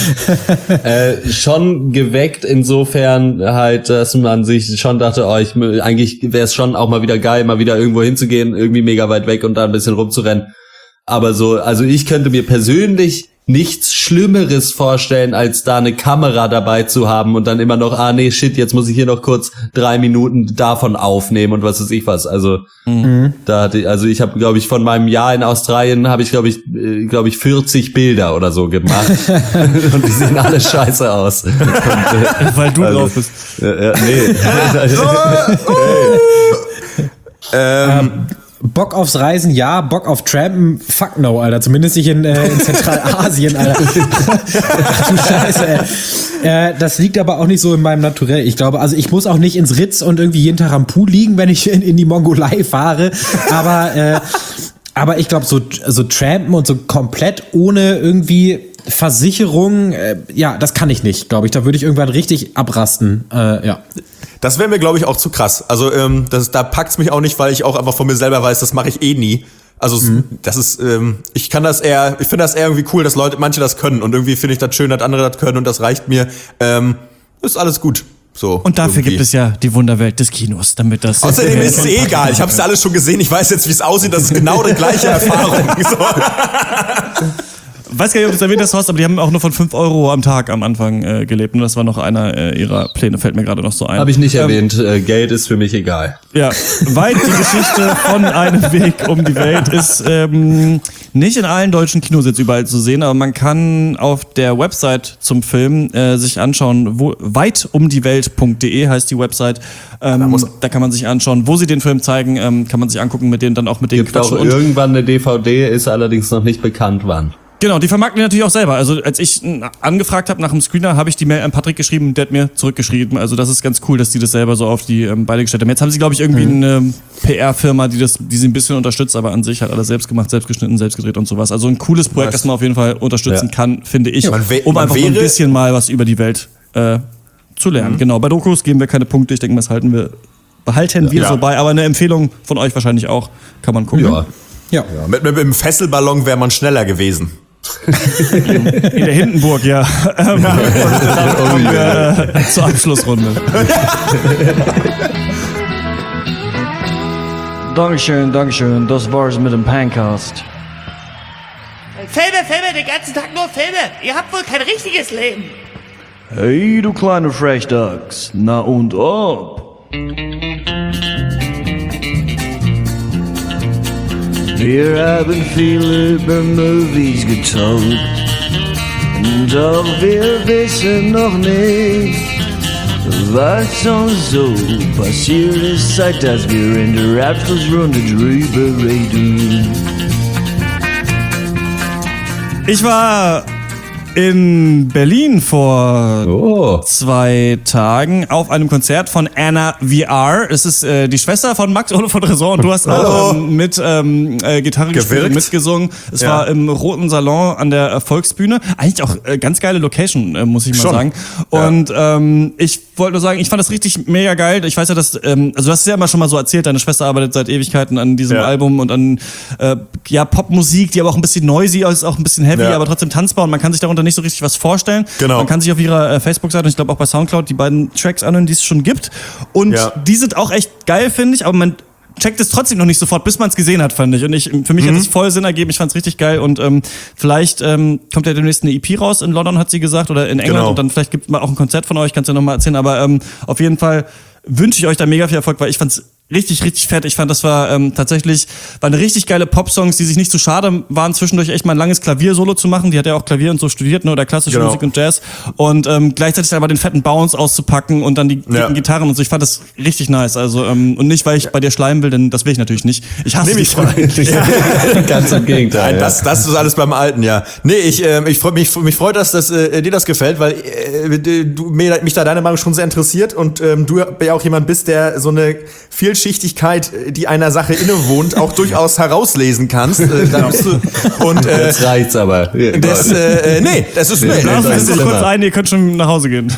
äh, schon geweckt insofern halt, dass man sich schon dachte, oh, ich, eigentlich wäre es schon auch mal wieder geil, mal wieder irgendwo hinzugehen, irgendwie mega weit weg und da ein bisschen rumzurennen. Aber so, also ich könnte mir persönlich nichts Schlimmeres vorstellen, als da eine Kamera dabei zu haben und dann immer noch, ah nee, shit, jetzt muss ich hier noch kurz drei Minuten davon aufnehmen und was weiß ich was. Also mhm. da hatte ich, also ich habe, glaube ich, von meinem Jahr in Australien habe ich, glaube ich, äh, glaube ich, vierzig Bilder oder so gemacht und die sehen alle scheiße aus. Und, äh, weil du also, drauf bist. Äh, äh, nee. ähm, Bock aufs Reisen, ja. Bock auf Trampen, fuck no, Alter. Zumindest nicht in, äh, in Zentralasien, Alter. Ach du Scheiße, ey. Äh, das liegt aber auch nicht so in meinem Naturell. Ich glaube, also ich muss auch nicht ins Ritz und irgendwie jeden Tag am Pool liegen, wenn ich in, in die Mongolei fahre. Aber, äh, aber ich glaube, so, so Trampen und so komplett ohne irgendwie Versicherung, äh, ja, das kann ich nicht, glaube ich. Da würde ich irgendwann richtig abrasten, äh, ja. Das wäre mir, glaube ich, auch zu krass. Also ähm, das, da packt's mich auch nicht, weil ich auch einfach von mir selber weiß, das mache ich eh nie. Also mhm. das ist, ähm, ich kann das eher, ich finde das eher irgendwie cool, dass Leute, manche das können und irgendwie finde ich das schön, dass andere das können und das reicht mir. Ähm, ist alles gut. So, und dafür irgendwie. gibt es ja die Wunderwelt des Kinos, damit das. Außerdem ist es eh egal. Ich habe es ja alles schon gesehen. Ich weiß jetzt, wie es aussieht. Das ist genau die gleiche Erfahrung. So. Weiß gar nicht, ob du es erwähnt hast, Horst, aber die haben auch nur von fünf Euro am Tag am Anfang äh, gelebt. Und das war noch einer äh, ihrer Pläne, fällt mir gerade noch so ein. Habe ich nicht ähm, erwähnt. Äh, Geld ist für mich egal. Ja, weit die Geschichte von einem Weg um die Welt ist ähm, nicht in allen deutschen Kinos jetzt überall zu sehen, aber man kann auf der Website zum Film äh, sich anschauen, wo weit um die Welt punkt de heißt die Website. Ähm, da, muss, da kann man sich anschauen, wo sie den Film zeigen, ähm, kann man sich angucken, mit denen dann auch mit denen quatschen. Gibt auch irgendwann eine D V D, ist allerdings noch nicht bekannt, wann. Genau, die vermarkten die natürlich auch selber. Also als ich angefragt habe nach dem Screener, habe ich die Mail an Patrick geschrieben, der hat mir zurückgeschrieben. Also das ist ganz cool, dass die das selber so auf die ähm, Beine gestellt haben. Jetzt haben sie, glaube ich, irgendwie mhm. eine P R-Firma, die das, die sie ein bisschen unterstützt, aber an sich halt alles selbst gemacht, selbst geschnitten, selbst gedreht und sowas. Also ein cooles Projekt, das man auf jeden Fall unterstützen ja. kann, finde ich, ja, um einfach so ein bisschen mal was über die Welt äh, zu lernen. Mhm. Genau, bei Dokus geben wir keine Punkte. Ich denke, das halten wir, behalten wir ja. so bei. Aber eine Empfehlung von euch wahrscheinlich auch, kann man gucken. Ja. Ja. ja. Mit, mit, mit dem Fesselballon wäre man schneller gewesen. In der Hindenburg, ja. Ähm, ja. Dann kommen wir äh, zur Abschlussrunde. Dankeschön, Dankeschön. Das war's mit dem Pancast. Filme, Filme, den ganzen Tag nur Filme. Ihr habt wohl kein richtiges Leben. Hey, du kleine Frechdachs. Na und ob? Wir haben viel über Movies getalkt, doch wir wissen noch nicht, was uns so passiert ist, seit dass wir in der Abschlussrunde drüber reden. Ich war in Berlin vor Oh. zwei Tagen auf einem Konzert von Anna V R. Es ist äh, die Schwester von Max Ole von Tresor und du hast auch ähm, mit ähm, äh, Gitarre gespielt und mitgesungen. Es Ja. war im Roten Salon an der Volksbühne. Eigentlich auch äh, ganz geile Location, äh, muss ich mal Schon. sagen. Und ähm, ich wollte nur sagen, ich fand das richtig mega geil. Ich weiß ja, dass, ähm, also du hast es ja immer schon mal so erzählt, deine Schwester arbeitet seit Ewigkeiten an diesem Ja. Album und an äh, ja, Popmusik, die aber auch ein bisschen noisy ist, auch ein bisschen heavy, Ja. aber trotzdem tanzbar und man kann sich darunter nicht so richtig was vorstellen. Genau. Man kann sich auf ihrer äh, Facebook-Seite und ich glaube auch bei Soundcloud die beiden Tracks anhören, die es schon gibt. Und Ja. die sind auch echt geil, finde ich, aber man checkt es trotzdem noch nicht sofort, bis man es gesehen hat, fand ich. Und ich, für mich Mhm. hat es voll Sinn ergeben, ich fand es richtig geil und ähm, vielleicht ähm, kommt ja demnächst eine E P raus in London, hat sie gesagt, oder in England Genau. und dann vielleicht gibt es mal auch ein Konzert von euch, kannst du ja nochmal erzählen, aber ähm, auf jeden Fall wünsche ich euch da mega viel Erfolg, weil ich fand's richtig, richtig fett. Ich fand, das war ähm, tatsächlich, waren richtig geile Pop-Songs, die sich nicht zu schade waren, zwischendurch echt mal ein langes Klavier-Solo zu machen. Die hat ja auch Klavier und so studiert, ne, oder klassische Genau. Musik und Jazz. Und ähm, gleichzeitig aber den fetten Bounce auszupacken und dann die Ja. dicken Gitarren und so. Ich fand das richtig nice. Also, ähm, und nicht, weil ich bei dir schleimen will, denn das will ich natürlich nicht. Ich hasse Nee, dich. mich- Ganz im Gegenteil. Nein, ja. das, das ist alles beim Alten, ja. Nee, ich, ähm, ich freu, mich, mich freut, dass das, äh, dir das gefällt, weil äh, du, mir, mich da deine Meinung schon sehr interessiert und ähm, du ja auch jemand bist, der so eine Vielschichtigkeit, die einer Sache innewohnt, auch durchaus herauslesen kannst. Äh, da bist du, und äh, Jetzt reicht's aber. das, äh, nee, das ist, nee, Ja, Lass das uns ist noch immer. kurz ein, ihr könnt schon nach Hause gehen.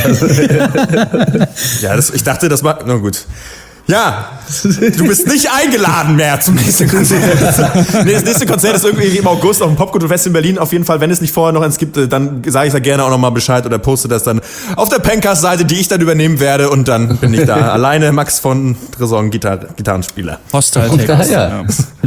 ja, das, ich dachte, das war, na gut. Ja, du bist nicht eingeladen mehr zum nächsten Konzert. Nee, das nächste Konzert ist irgendwie im August auf dem Popkulturfest in Berlin. Auf jeden Fall, wenn es nicht vorher noch eins gibt, dann sage ich da gerne auch nochmal Bescheid oder poste das dann auf der Pencast-Seite, die ich dann übernehmen werde. Und dann bin ich da alleine, Max von Tresor, Gitar Gitarrenspieler. Hostile Und Takers. daher.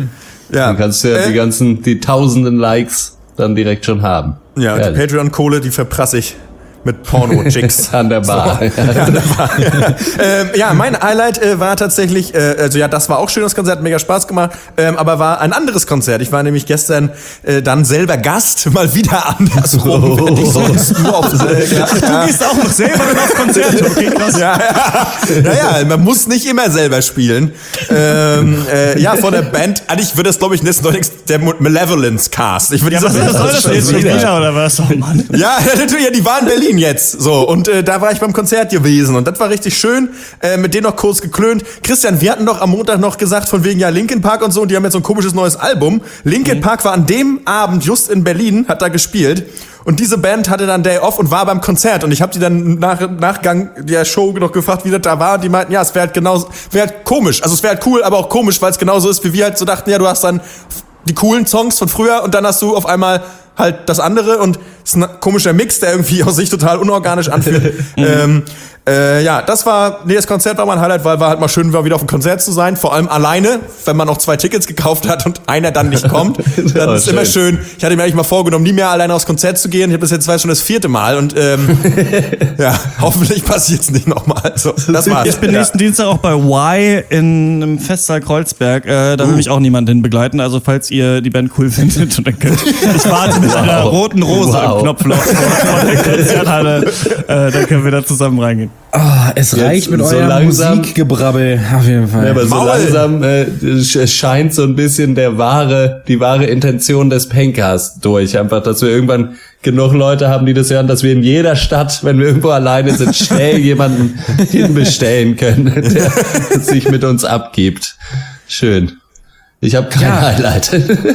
Ja, Dann kannst du ja Äh, die ganzen, die tausenden Likes dann direkt schon haben. ja, die Ehrlich. Patreon-Kohle, die verprasse ich mit Porno-Chicks. An der Bar. Ja, das war, ähm, ja, mein Highlight äh, war tatsächlich, äh, also ja, das war auch schön, das Konzert, hat mega Spaß gemacht, ähm, aber war ein anderes Konzert. Ich war nämlich gestern äh, dann selber Gast, mal wieder andersrum. Oh. wenn ich sonst nur auf, äh, ja, Du gehst auch noch selber dann auf Konzerte. Okay, krass. ja, ja, naja, man muss nicht immer selber spielen. Ähm, äh, ja, von der Band, eigentlich würde das, glaube ich, nächsten Neulich der Malevolence Cast. Ich würde Ja, was diese- soll das jetzt schon wieder, oder was? Oh Mann. Ja, natürlich, ja, die waren in Berlin jetzt. So, und äh, da war ich beim Konzert gewesen. Und das war richtig schön. Äh, mit denen noch kurz geklönt. Christian, wir hatten doch am Montag noch gesagt, von wegen ja Linkin Park und so, und die haben jetzt so ein komisches neues Album. Linkin Park war an dem Abend just in Berlin, hat da gespielt. Und diese Band hatte dann Day Off und war beim Konzert. Und ich habe die dann nach Nachgang der Show noch gefragt, wie das da war. Und die meinten, ja, es wäre halt genau, wäre halt komisch. Also es wäre halt cool, aber auch komisch, weil es genauso ist, wie wir halt so dachten, ja, du hast dann die coolen Songs von früher und dann hast du auf einmal halt das andere und es ist ein komischer Mix, der irgendwie aus sich total unorganisch anfühlt. ähm, äh, ja, das war, nee, das Konzert war mein Highlight, weil war halt mal schön, war wieder auf dem Konzert zu sein, vor allem alleine, wenn man noch zwei Tickets gekauft hat und einer dann nicht kommt, dann Oh, ist immer schön. schön. Ich hatte mir eigentlich mal vorgenommen, nie mehr alleine aufs Konzert zu gehen. Ich habe das jetzt weiß schon das vierte Mal und ähm, ja, hoffentlich passiert's nicht nochmal. So, das war's. Ich bin ja. nächsten Dienstag auch bei Y in einem Festsaal Kreuzberg. Äh, da will mich auch niemand hin begleiten. Also falls ihr die Band cool findet, und dann könnt ich warte mit einer roten Rose Wow. im Knopfloch vor der Konzerthalle. Äh, dann können wir da zusammen reingehen. Ah, es reicht mit so eurem langsam- Musikgebrabbel. Auf jeden Fall. Ja, aber so Maul. langsam äh, sch- scheint so ein bisschen der wahre, die wahre Intention des Pencast durch. Einfach, dass wir irgendwann genug Leute haben, die das hören, dass wir in jeder Stadt, wenn wir irgendwo alleine sind, schnell jemanden hinbestellen können, der sich mit uns abgibt. Schön. Ich habe kein Ja. Highlight.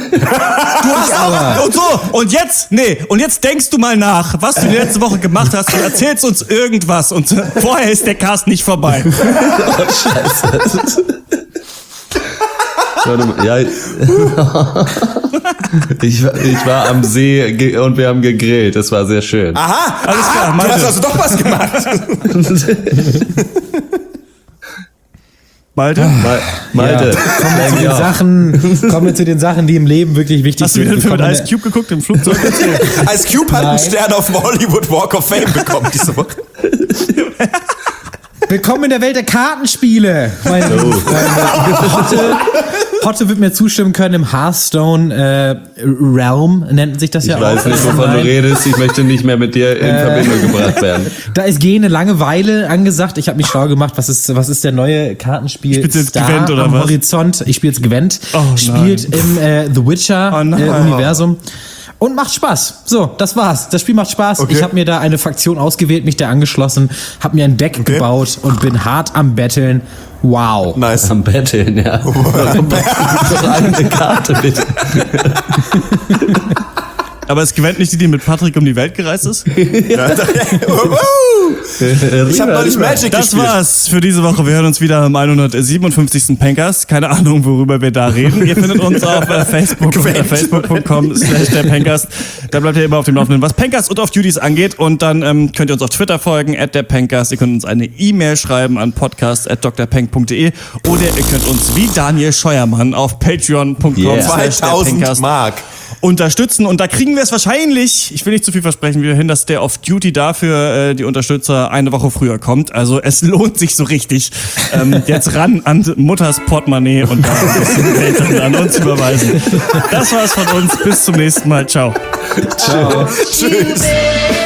Du hast auch, und so, und jetzt, nee, und jetzt denkst du mal nach, was du die letzte Woche gemacht hast und erzählst uns irgendwas und vorher ist der Cast nicht vorbei. Oh, Scheiße. Warte mal, ja. Ich, war- ich war am See ge- und wir haben gegrillt. Das war sehr schön. Aha, Alles klar, aha, du Malte. hast also doch was gemacht. Malte? Ma- Malte, Kommen wir zu den ja. Sachen, kommen wir zu den Sachen, die im Leben wirklich wichtig Hast du sind. wieder einen Film mit Willkommen Ice Cube geguckt im Flugzeug? Ice Cube hat einen Nein. Stern auf dem Hollywood Walk of Fame bekommen diese Woche. Willkommen in der Welt der Kartenspiele, meine lieben Freunde. Hotte, Hotte wird mir zustimmen können im Hearthstone äh, Realm, nennt sich das ja Ich auch. weiß nicht, wovon du redest. Ich möchte nicht mehr mit dir in Verbindung gebracht werden. Da ist gehende Langeweile angesagt. Ich habe mich schlau gemacht, was ist, was ist der neue Kartenspiel Spielst du jetzt Star Gwent oder am was? Horizont. Ich spiele jetzt Gwent. Oh, nein. Spielt im äh, The Witcher Oh, nein. äh, Universum. Und macht Spaß. So, das war's. Das Spiel macht Spaß. Okay. Ich habe mir da eine Faktion ausgewählt, mich da angeschlossen, habe mir ein Deck Okay. gebaut und bin hart am Betteln. Wow. Nice. Am Betteln, ja. Doch eine Karte, bitte. Aber es gewinnt nicht die, die mit Patrick um die Welt gereist ist? Ich habe neulich Magic Das gespielt. war's für diese Woche. Wir hören uns wieder am hundertsiebenundfünfzigsten Pencast. Keine Ahnung, worüber wir da reden. Ihr findet uns auf äh, Facebook unter facebook punkt com slash der Pencast. Da bleibt ihr immer auf dem Laufenden, was Pencast und auf Duties angeht. Und dann ähm, könnt ihr uns auf Twitter folgen, at der Pencast. Ihr könnt uns eine E-Mail schreiben an podcast at d r penk punkt d e oder ihr könnt uns wie Daniel Scheuermann auf patreon punkt com Yeah. slash der zweitausend Pencast Mark. unterstützen. Und da kriegen wir es wahrscheinlich, ich will nicht zu viel versprechen, wieder hin, dass der Off-Duty dafür äh, die Unterstützer eine Woche früher kommt. Also es lohnt sich so richtig. Ähm, jetzt ran an Mutters Portemonnaie und da ein bisschen Geld an uns überweisen. Das war's von uns. Bis zum nächsten Mal. Ciao. Ciao. Tschüss.